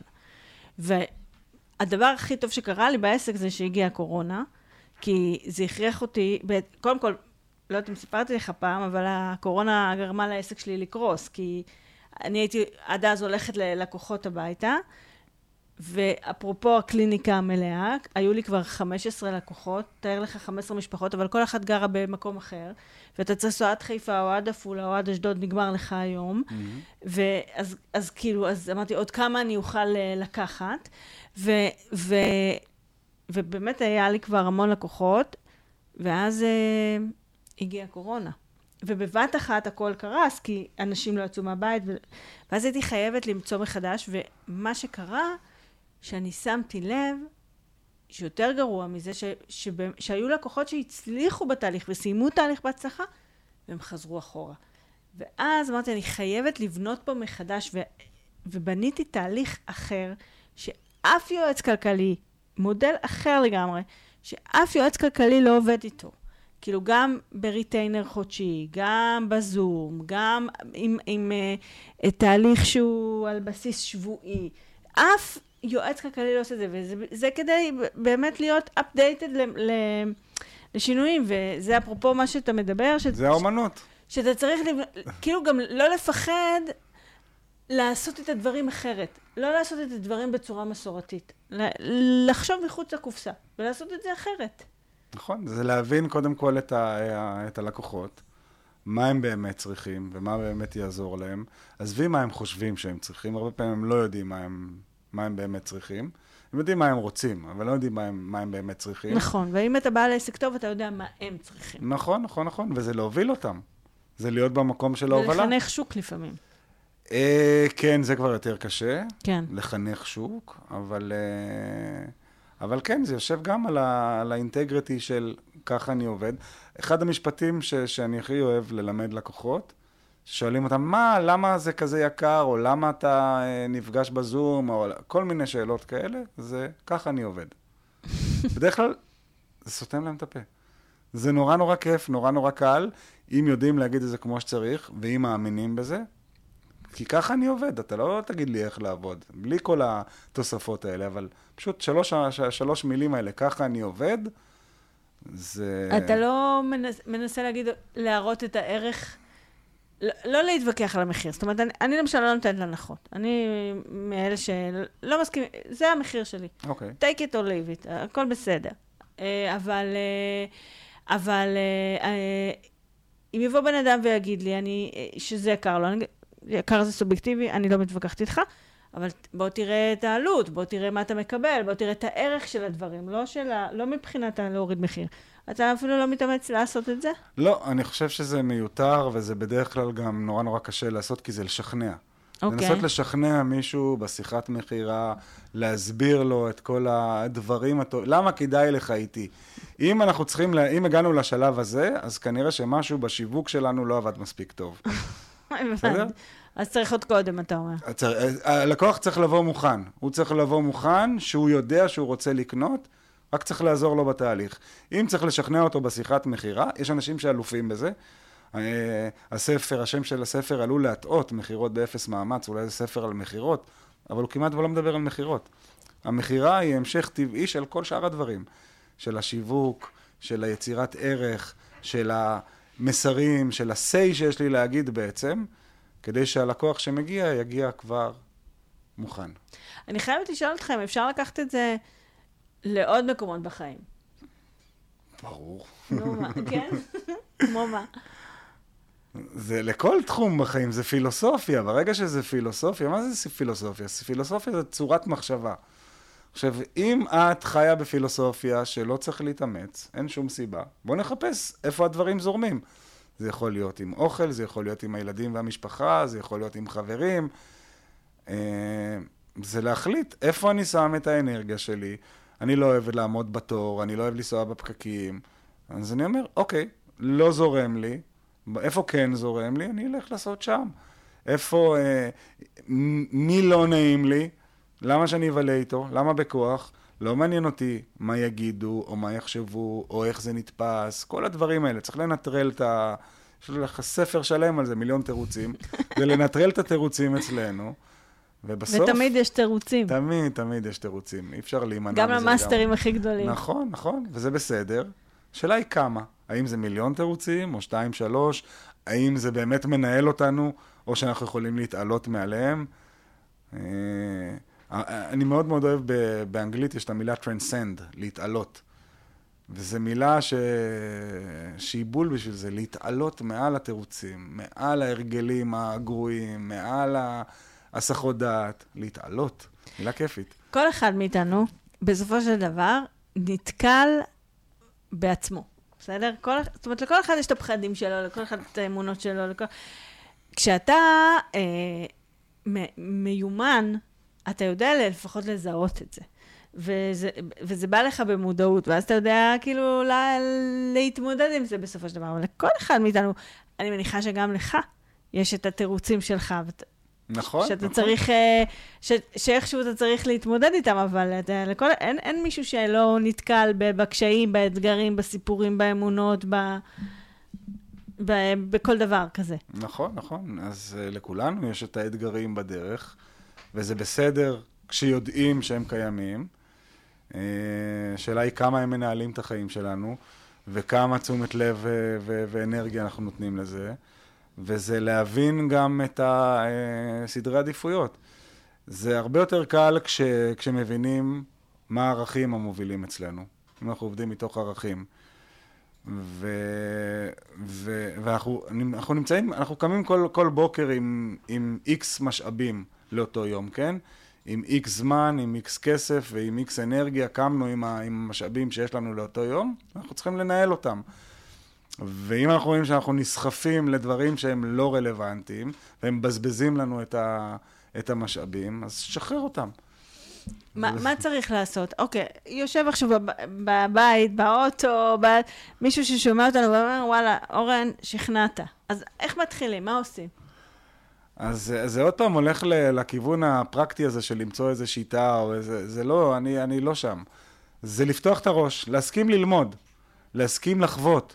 Speaker 3: והדבר הכי טוב שקרה לי בעסק זה שהגיעה הקורונה, כי זה הכריח אותי, קודם כל, לא יודעת אם סיפרתי לך פעם, אבל הקורונה גרמה לעסק שלי לקרוס, כי אני הייתי עד אז הולכת ללקוחות הביתה, ואפרופו הקליניקה המלאה, היו לי כבר חמש עשרה לקוחות, תאר לך חמש עשרה משפחות, אבל כל אחת גרה במקום אחר, ואתה צריך לנסוע עד חיפה או עד עפולה או עד אשדוד, נגמר לך היום. Mm-hmm. ואז אז כאילו, אז אמרתי, עוד כמה אני אוכל לקחת, ו, ו, ובאמת היה לי כבר המון לקוחות, ואז אה, הגיעה קורונה. ובבת אחת הכל קרס, כי אנשים לא יצאו מהבית, ו... ואז הייתי חייבת למצוא מחדש, ומה שקרה, שאני שמתי לב, שיותר גרוע מזה, ש... ש... שהיו לקוחות שהצליחו בתהליך, וסיימו תהליך בהצלחה, והם חזרו אחורה. ואז אמרתי, אני חייבת לבנות פה מחדש, ו... ובניתי תהליך אחר, שאף יועץ כלכלי, מודל אחר לגמרי, שאף יועץ כלכלי לא עובד איתו. כאילו גם בריטיינר חודשי, גם בזום, גם עם, עם uh, תהליך שהוא על בסיס שבועי. אף יועץ כלכלי לא עושה את זה, וזה זה כדי באמת להיות updated ל, ל, לשינויים, וזה אפרופו מה שאתה מדבר. ש,
Speaker 5: זה האומנות.
Speaker 3: שאתה צריך, כאילו גם לא לפחד לעשות את הדברים אחרת. לא לעשות את הדברים בצורה מסורתית. ל- לחשוב מחוץ לקופסה, ולעשות את זה אחרת.
Speaker 5: נכון, זה להבין קודם כל את, ה, את הלקוחות, מה הם באמת צריכים ומה באמת יעזור להם. עזבי מה הם חושבים שהם צריכים, הרבה פעמים הם לא יודעים מה הם, מה הם באמת צריכים. הם יודעים מה הם רוצים, אבל לא יודעים מה הם, מה הם באמת צריכים.
Speaker 3: נכון, ואם אתה בא לעסק טוב, אתה יודע מה הם צריכים.
Speaker 5: נכון, נכון, נכון, וזה להוביל אותם. זה להיות במקום של ההובלה.
Speaker 3: ולחנך שוק לפעמים.
Speaker 5: אה, כן, זה כבר יותר קשה.
Speaker 3: כן.
Speaker 5: לחנך שוק, אבל, אה, אבל כן, זה יושב גם על, ה, על האינטגריטי של ככה אני עובד. אחד המשפטים ש, שאני הכי אוהב ללמד לקוחות, שואלים אותם, מה, למה זה כזה יקר, או למה אתה אה, נפגש בזום, או כל מיני שאלות כאלה, זה ככה אני עובד. בדרך כלל, זה סותם להם את הפה. זה נורא נורא כיף, נורא נורא קל, אם יודעים להגיד את זה כמו שצריך, ואם מאמינים בזה, כי ככה אני עובד, אתה לא תגיד לי איך לעבוד, בלי כל התוספות האלה, אבל פשוט שלוש, שלוש מילים האלה, ככה אני עובד, זה...
Speaker 3: אתה לא מנס, מנסה להגיד, להראות את הערך, לא, לא להתווכח על המחיר. זאת אומרת, אני, אני למשל לא נותנת להנחות. אני מאלה שלא מסכים, זה המחיר שלי.
Speaker 5: אוקיי.
Speaker 3: take it or leave it, הכל בסדר. אבל, אבל, אם יבוא בן אדם ויגיד לי, אני, שזה יקר לו, אני, יקר זה סובייקטיבי, אני לא מתווכחת איתך, אבל בוא תראה את העלות, בוא תראה מה אתה מקבל, בוא תראה את הערך של הדברים, לא, של ה, לא מבחינת להוריד מחיר. אתה אפילו לא מתאמץ לעשות את זה?
Speaker 5: לא, אני חושב שזה מיותר, וזה בדרך כלל גם נורא נורא קשה לעשות, כי זה לשכנע.
Speaker 3: אוקיי.
Speaker 5: לנסות לשכנע מישהו בשיחת מחירה, להסביר לו את כל הדברים, למה כדאי לך איתי? אם אנחנו צריכים, אם הגענו לשלב הזה, אז כנראה שמשהו בשיווק שלנו לא עבד מספיק טוב. בסדר?
Speaker 3: אז צריך עוד קודם, אתה אומר.
Speaker 5: הלקוח צריך לבוא מוכן. הוא צריך לבוא מוכן, שהוא יודע שהוא רוצה לקנות, רק צריך לעזור לו בתהליך. אם צריך לשכנע אותו בשיחת מחירה, יש אנשים שאלופים בזה. הספר, השם של הספר עלול להטעות, מחירות באפס מאמץ, אולי זה ספר על מחירות, אבל הוא כמעט לא מדבר על מחירות. המחירה היא המשך טבעי של כל שאר הדברים. של השיווק, של היצירת ערך, של המסרים, של ה-say שיש לי להגיד בעצם, כדי שהלקוח שמגיע יגיע כבר מוכן.
Speaker 3: אני חייבת לשאול אתכם, אפשר לקחת את זה לעוד מקומות בחיים?
Speaker 5: ברור.
Speaker 3: נו, מה? כן? כמו מה?
Speaker 5: זה לכל תחום בחיים, זה פילוסופיה. ברגע שזה פילוסופיה, מה זה פילוסופיה? פילוסופיה זה צורת מחשבה. עכשיו, אם את חיה בפילוסופיה שלא צריך להתאמץ, אין שום סיבה, בוא נחפש איפה הדברים זורמים. זה יכול להיות עם אוכל, זה יכול להיות עם הילדים והמשפחה, זה יכול להיות עם חברים. זה להחליט איפה אני שם את האנרגיה שלי. אני לא אוהב לעמוד בתור, אני לא אוהב לנסוע בפקקים. אז אני אומר, אוקיי, לא זורם לי. איפה כן זורם לי? אני אלך לעשות שם. איפה, אה, מי לא נעים לי? למה שאני אבלה איתו? למה בכוח? לא מעניין אותי מה יגידו, או מה יחשבו, או איך זה נתפס. כל הדברים האלה. צריך לנטרל את ה... יש לך ספר שלם על זה, מיליון תירוצים. ולנטרל את התירוצים אצלנו. ובסוף...
Speaker 3: ותמיד יש תירוצים.
Speaker 5: תמיד, תמיד יש תירוצים. אי אפשר להימנע
Speaker 3: גם למאסטרים הכי גדולים.
Speaker 5: נכון, נכון. וזה בסדר. השאלה היא כמה. האם זה מיליון תירוצים, או שתיים, שלוש? האם זה באמת מנהל אותנו, או שאנחנו יכולים להתעלות מעליהם? אני מאוד מאוד אוהב באנגלית, יש את המילה transcend, להתעלות. וזו מילה ש... שהיא בול בשביל זה, להתעלות מעל התירוצים, מעל ההרגלים הגרועים, מעל הסחות דעת, להתעלות. מילה כיפית.
Speaker 3: כל אחד מאיתנו, בסופו של דבר, נתקל בעצמו. בסדר? כל... זאת אומרת, לכל אחד יש את הפחדים שלו, לכל אחד את האמונות שלו, לכל... כשאתה אה, מ- מיומן, אתה יודע לפחות לזהות את זה. וזה, וזה בא לך במודעות, ואז אתה יודע כאילו לה, להתמודד עם זה בסופו של דבר. אבל לכל אחד מאיתנו, אני מניחה שגם לך יש את התירוצים שלך. ות...
Speaker 5: נכון,
Speaker 3: שאתה
Speaker 5: נכון.
Speaker 3: צריך, ש, שאיכשהו אתה צריך להתמודד איתם, אבל אתה, לכל, אין, אין מישהו שלא נתקל בקשיים, באתגרים, בסיפורים, באמונות, ב, ב, בכל דבר כזה.
Speaker 5: נכון, נכון. אז uh, לכולנו יש את האתגרים בדרך, וזה בסדר כשיודעים שהם קיימים. Uh, שאלה היא כמה הם מנהלים את החיים שלנו, וכמה תשומת לב ו- ו- ואנרגיה אנחנו נותנים לזה. וזה להבין גם את הסדרי עדיפויות. זה הרבה יותר קל כש, כשמבינים מה הערכים המובילים אצלנו. אם אנחנו עובדים מתוך ערכים. ו, ו, ואנחנו אנחנו נמצאים, אנחנו קמים כל, כל בוקר עם, עם X משאבים לאותו יום, כן? עם X זמן, עם X כסף ועם X אנרגיה, קמנו עם, ה, עם המשאבים שיש לנו לאותו יום, אנחנו צריכים לנהל אותם. ואם אנחנו רואים שאנחנו נסחפים לדברים שהם לא רלוונטיים, והם מבזבזים לנו את, ה, את המשאבים, אז שחרר אותם.
Speaker 3: מה, מה צריך לעשות? אוקיי, יושב עכשיו בב, בבית, באוטו, ב... מישהו ששומע אותנו ואומר, וואלה, אורן, שכנעת. אז איך מתחילים? מה עושים?
Speaker 5: אז זה עוד פעם הולך לכיוון הפרקטי הזה של למצוא איזו שיטה, או איזה, זה לא, אני, אני לא שם. זה לפתוח את הראש, להסכים ללמוד, להסכים לחוות,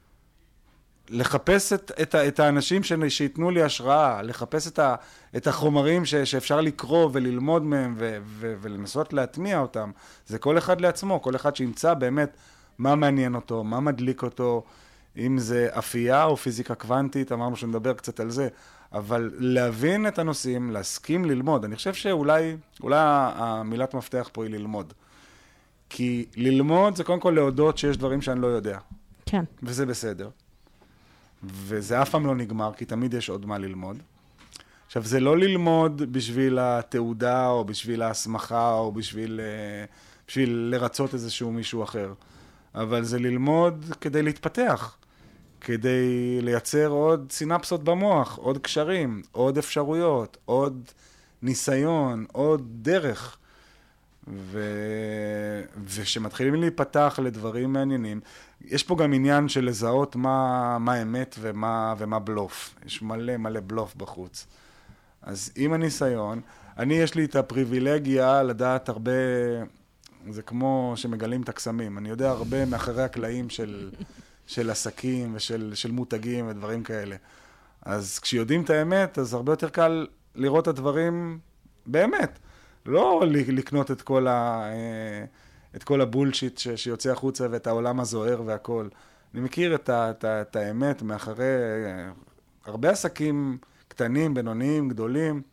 Speaker 5: לחפש את, את, את האנשים שיתנו לי השראה, לחפש את, ה, את החומרים ש, שאפשר לקרוא וללמוד מהם ו, ו, ולנסות להטמיע אותם. זה כל אחד לעצמו, כל אחד שימצא באמת מה מעניין אותו, מה מדליק אותו, אם זה אפייה או פיזיקה קוונטית, אמרנו שנדבר קצת על זה, אבל להבין את הנושאים, להסכים ללמוד. אני חושב שאולי אולי המילת מפתח פה היא ללמוד. כי ללמוד זה קודם כל להודות שיש דברים שאני לא יודע.
Speaker 3: כן.
Speaker 5: וזה בסדר. וזה אף פעם לא נגמר, כי תמיד יש עוד מה ללמוד. עכשיו, זה לא ללמוד בשביל התעודה, או בשביל ההסמכה, או בשביל, בשביל לרצות איזשהו מישהו אחר. אבל זה ללמוד כדי להתפתח, כדי לייצר עוד סינפסות במוח, עוד קשרים, עוד אפשרויות, עוד ניסיון, עוד דרך. ו... ושמתחילים להיפתח לדברים מעניינים. יש פה גם עניין של לזהות מה, מה אמת ומה, ומה בלוף. יש מלא מלא בלוף בחוץ. אז עם הניסיון, אני יש לי את הפריבילגיה לדעת הרבה, זה כמו שמגלים את הקסמים. אני יודע הרבה מאחורי הקלעים של, של עסקים ושל של מותגים ודברים כאלה. אז כשיודעים את האמת, אז הרבה יותר קל לראות את הדברים באמת. לא לקנות את כל, ה, את כל הבולשיט שיוצא החוצה ואת העולם הזוהר והכל. אני מכיר את, ה, את, ה, את האמת מאחורי הרבה עסקים קטנים, בינוניים, גדולים.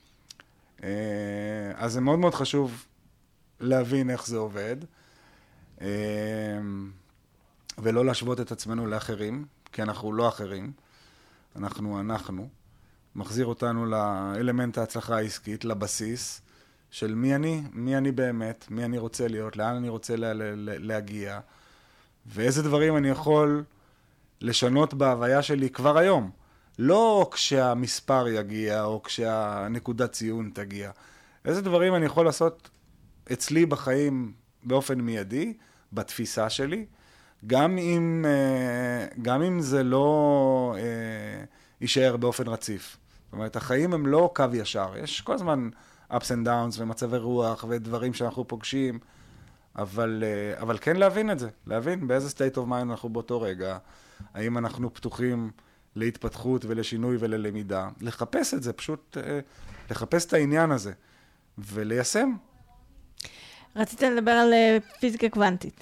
Speaker 5: אז זה מאוד מאוד חשוב להבין איך זה עובד. ולא להשוות את עצמנו לאחרים, כי אנחנו לא אחרים. אנחנו אנחנו. מחזיר אותנו לאלמנט ההצלחה העסקית, לבסיס. של מי אני, מי אני באמת, מי אני רוצה להיות, לאן אני רוצה לה, לה, להגיע, ואיזה דברים אני יכול לשנות בהוויה שלי כבר היום. לא כשהמספר יגיע, או כשהנקודת ציון תגיע. איזה דברים אני יכול לעשות אצלי בחיים באופן מיידי, בתפיסה שלי, גם אם, גם אם זה לא יישאר באופן רציף. זאת אומרת, החיים הם לא קו ישר. יש כל הזמן ups and downs ומצבי רוח ודברים שאנחנו פוגשים, אבל, אבל כן להבין את זה, להבין באיזה state of mind אנחנו באותו רגע, האם אנחנו פתוחים להתפתחות ולשינוי וללמידה, לחפש את זה, פשוט לחפש את העניין הזה וליישם.
Speaker 3: רצית לדבר על פיזיקה קוונטית.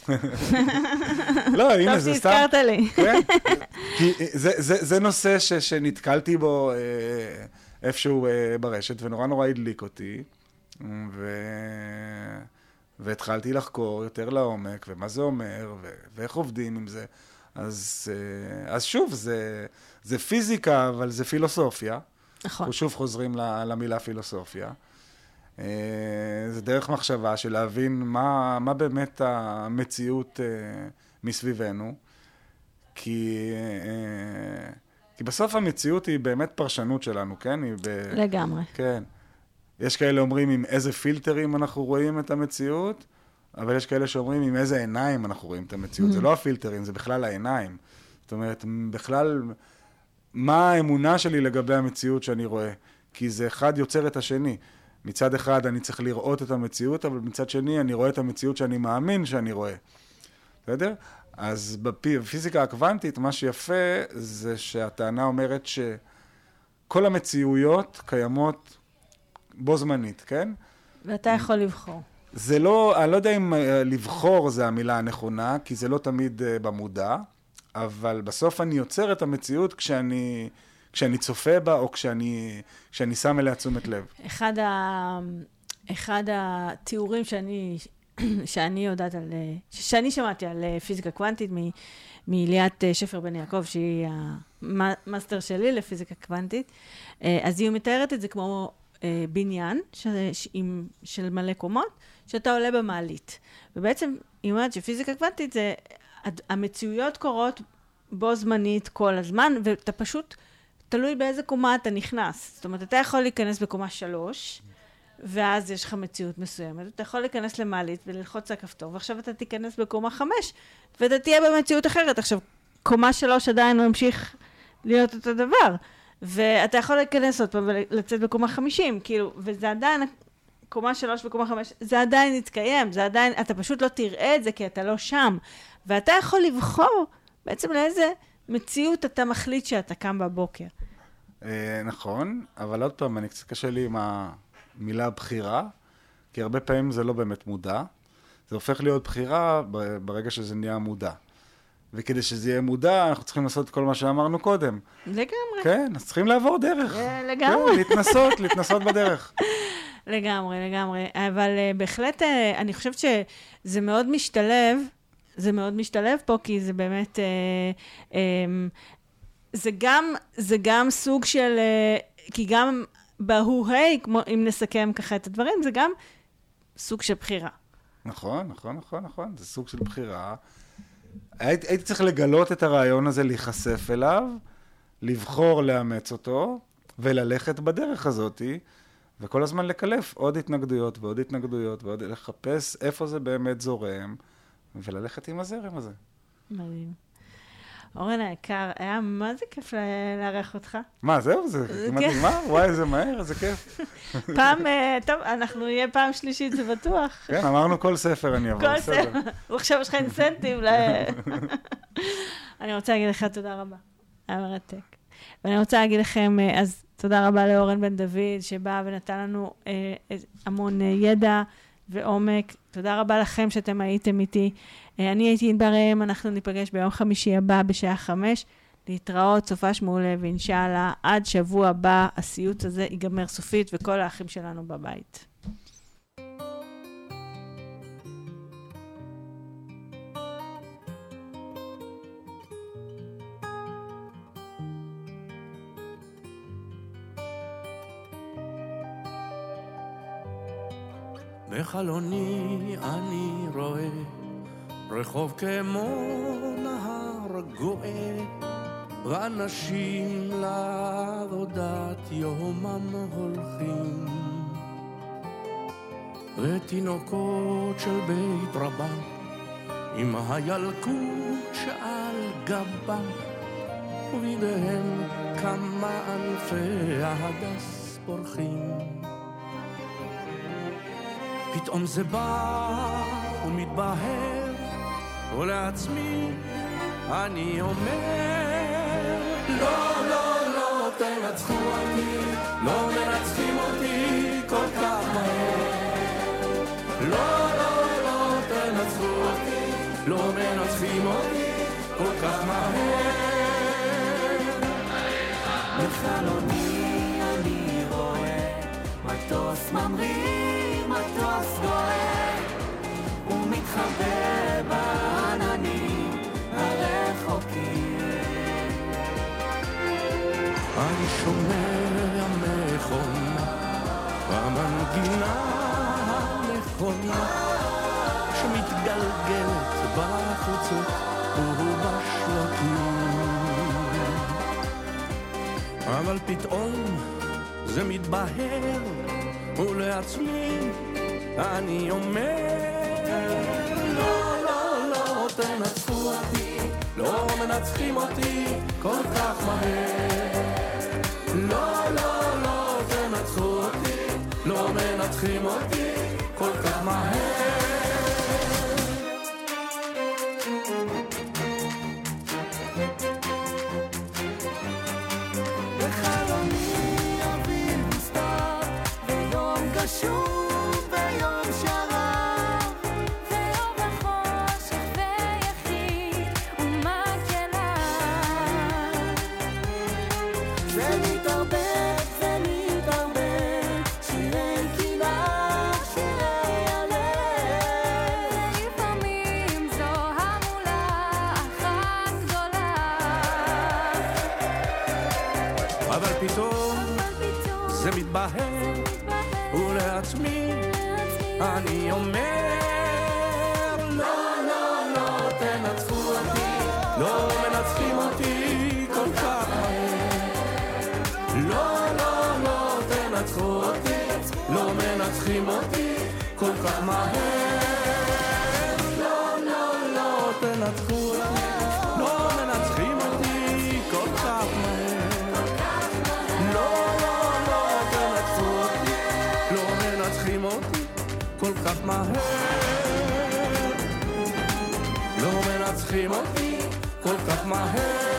Speaker 5: לא, הנה, זה סתם.
Speaker 3: טוב שהזכרת לי.
Speaker 5: כן, כי זה, זה, זה נושא ש, שנתקלתי בו איפשהו ברשת, ונורא נורא הדליק אותי, ו... והתחלתי לחקור יותר לעומק, ומה זה אומר, ו... ואיך עובדים עם זה. אז, אז שוב, זה, זה פיזיקה, אבל זה פילוסופיה.
Speaker 3: נכון.
Speaker 5: אנחנו שוב חוזרים למילה פילוסופיה. זה דרך מחשבה של להבין מה, מה באמת המציאות מסביבנו, כי, כי בסוף המציאות היא באמת פרשנות שלנו, כן? היא ב...
Speaker 3: לגמרי.
Speaker 5: כן. יש כאלה אומרים עם איזה פילטרים אנחנו רואים את המציאות, אבל יש כאלה שאומרים עם איזה עיניים אנחנו רואים את המציאות. זה לא הפילטרים, זה בכלל העיניים. זאת אומרת, בכלל, מה האמונה שלי לגבי המציאות שאני רואה? כי זה אחד יוצר את השני. מצד אחד אני צריך לראות את המציאות, אבל מצד שני אני רואה את המציאות שאני מאמין שאני רואה. בסדר? אז בפיזיקה הקוונטית, מה שיפה זה שהטענה אומרת שכל המציאויות קיימות בו זמנית, כן?
Speaker 3: ואתה יכול לבחור.
Speaker 5: זה לא, אני לא יודע אם לבחור זה המילה הנכונה, כי זה לא תמיד במודע, אבל בסוף אני יוצר את המציאות כשאני, כשאני צופה בה, או כשאני, כשאני שם אליה תשומת לב.
Speaker 3: אחד, ה... אחד התיאורים שאני, שאני יודעת על, שאני שמעתי על פיזיקה קוונטית מ... מליאת שפר בן יעקב, שהיא המאסטר שלי לפיזיקה קוונטית, אז היא מתארת את זה כמו בניין ש... עם... של מלא קומות, שאתה עולה במעלית. ובעצם היא אומרת שפיזיקה קוונטית זה, המציאויות קורות בו זמנית כל הזמן, ואתה פשוט תלוי באיזה קומה אתה נכנס. זאת אומרת, אתה יכול להיכנס בקומה שלוש, ואז יש לך מציאות מסוימת. אתה יכול להיכנס למעלית וללחוץ על הכפתור, ועכשיו אתה תיכנס בקומה חמש, ואתה תהיה במציאות אחרת. עכשיו, קומה שלוש עדיין ממשיך להיות אותו דבר, ואתה יכול להיכנס עוד פעם ולצאת בקומה חמישים, כאילו, וזה עדיין, קומה שלוש וקומה חמש, זה עדיין יתקיים, זה עדיין, אתה פשוט לא תראה את זה, כי אתה לא שם. ואתה יכול לבחור בעצם לאיזה מציאות אתה מחליט שאתה קם בבוקר.
Speaker 5: נכון, אבל עוד פעם, אני קצת קשה לי עם המילה בחירה, כי הרבה פעמים זה לא באמת מודע. זה הופך להיות בחירה ברגע שזה נהיה מודע. וכדי שזה יהיה מודע, אנחנו צריכים לעשות את כל מה שאמרנו קודם.
Speaker 3: לגמרי.
Speaker 5: כן, אז צריכים לעבור דרך.
Speaker 3: לגמרי.
Speaker 5: כן, להתנסות, להתנסות בדרך.
Speaker 3: לגמרי, לגמרי. אבל בהחלט, אני חושבת שזה מאוד משתלב, זה מאוד משתלב פה, כי זה באמת, זה גם, זה גם סוג של, כי גם בהוא-היי, כמו אם נסכם ככה את הדברים, זה גם סוג של בחירה.
Speaker 5: נכון, נכון, נכון, נכון. זה סוג של בחירה. הייתי, הייתי צריך לגלות את הרעיון הזה, להיחשף אליו, לבחור לאמץ אותו, וללכת בדרך הזאת, וכל הזמן לקלף עוד התנגדויות ועוד התנגדויות, ועוד לחפש איפה זה באמת זורם, וללכת עם הזרם הזה.
Speaker 3: מדהים. אורן היקר, היה מה זה כיף לארח אותך?
Speaker 5: מה, זהו? זה כמעט נגמר? וואי, זה מהר, זה כיף.
Speaker 3: פעם, טוב, אנחנו נהיה פעם שלישית, זה בטוח.
Speaker 5: כן, אמרנו כל ספר אני אעבור,
Speaker 3: כל ספר. ועכשיו יש לך אינסנטיב. אני רוצה להגיד לך תודה רבה. היה מרתק. ואני רוצה להגיד לכם, אז תודה רבה לאורן בן דוד, שבא ונתן לנו המון ידע ועומק. תודה רבה לכם שאתם הייתם איתי. אני הייתי ענבר ראם, אנחנו ניפגש ביום חמישי הבא בשעה חמש. להתראות, סופש מעולה, ואינשאללה, עד שבוע הבא, הסיוט הזה ייגמר סופית, וכל האחים שלנו בבית.
Speaker 4: בחלוני אני רואה רחוב כמו נהר גואה, ואנשים לעבודת יומם הולכים, ותינוקות של בית רבם עם הילקוט שעל גבם, ובידיהם כמה אלפי ההדס פורחים. פתאום זה בא ומתבהר, ולעצמי אני אומר, לא, לא, לא תנצחו אותי, לא מנצחים אותי כל כך מהר. לא, לא, לא תנצחו אותי, לא מנצחים אותי כל כך מהר. מחלוני אני רואה מטוס ממריא, מטוס גואל, ומתחבא בעננים הרחוקים. אני שומע מכונה, המנגינה הנכונה, שמתגלגלת בחוצות ובשלטים. אבל פתאום זה מתבהר, ולעצמי אני אומר, לא, לא, לא תנצחו אותי, לא מנצחים אותי כל כך מהר. לא, לא, לא תנצחו אותי, לא מנצחים אותי כל כך מהר. בחלוני אביב מסתר, ויום גשום ויום שרב,
Speaker 2: ויום בחושך ויחיד ומקהלה.
Speaker 4: זה פתאום זה מתבהר, ולעצמי אני אומר לא, לא, לא תנצחו אותי, לא מנצחים אותי כל כך מהר. לא, לא, לא תנצחו אותי, לא מנצחים אותי כל כך מהר. לא, לא, לא תנצחו אותי, לא מנצחים אותי כל כך מהר. לא, לא, לא תנצחו אותי, לא מנצחים אותי כל כך מהר. לא מנצחים אותי כל כך מהר.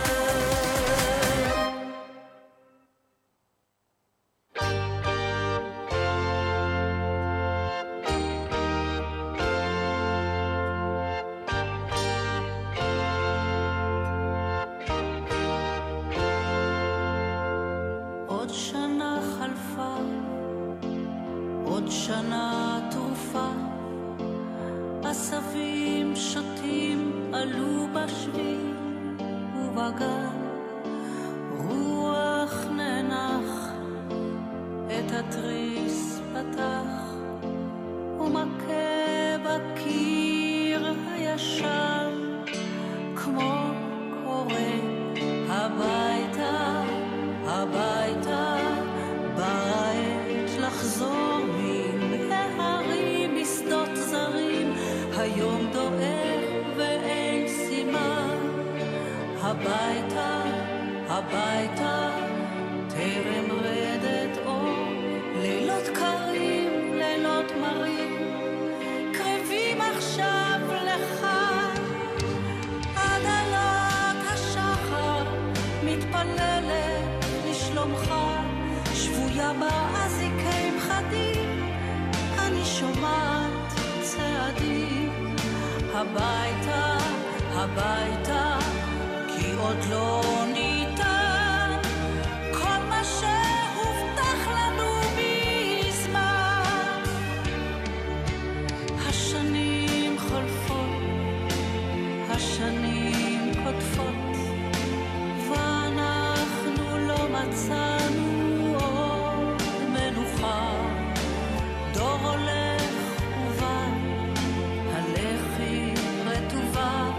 Speaker 2: עוד שנה חלפה, עוד שנה תרופה, עשבים שוטים עלו בשביל ובגן, רוח ננח את התריס פתח ומכה בקיר הישן כמו קורא הביתה הביתה, בעת לחזור מן ההרים משדות זרים, היום דואר ואין סימן. הביתה, הביתה, טרם רדת אור, לילות קרים, לילות מרים, קרבים עכשיו לך, עד עלות השחר, מתפללת לשלומך, שבויה באזיקי פחדים, אני שומעת צעדים. הביתה, הביתה, כי עוד לא ניתן כל מה שהובטח לנו מזמן. השנים חולפות, השנים קוטפות, ואנחנו לא מצאנו עוד מנוחה. דור הולך ובא, הלחי רטובה,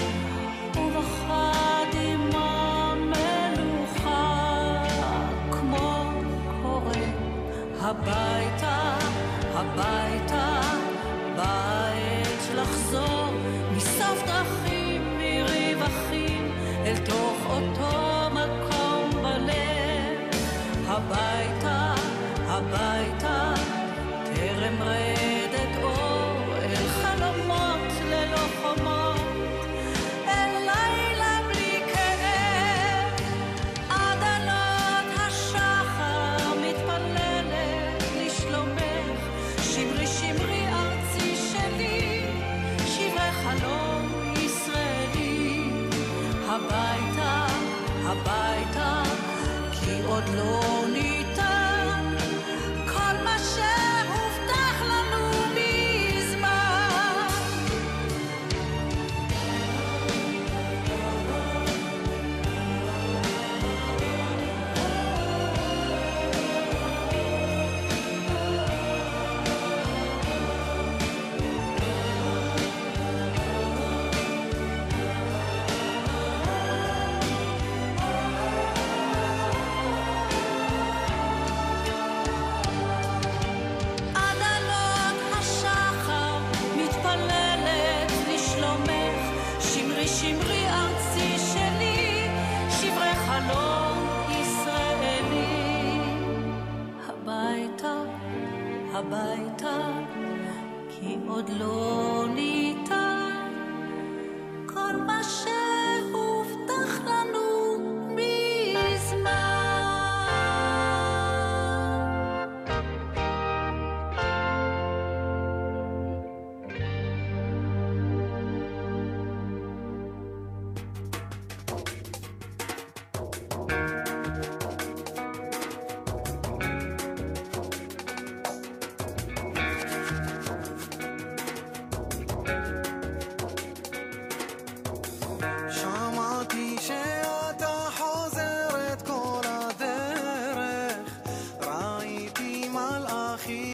Speaker 2: ובחד עמה מלוכה, כמו קורא הביתה, הביתה, בעת לחזור מסוף דרכים מריב אחים אל תוך אותו מקום בלב. הביתה, הביתה, טרם רדת אור, אל חלומות ללא חומות, אל לילה בלי כאב, עד עלות השחר מתפללת לשלומך, שמרי שמרי ארצי שלי, שברי חלום ישראלי. הביתה, הביתה, כי עוד לא ניתן כל מה שהובטח לנו מזמן. עד עלות השחר מתפללת לשלומך, שמרי שמרי ארצי שלי, שברי חלום ישראלי. הביתה, הביתה, כי עוד לא ניתן כל מה ש...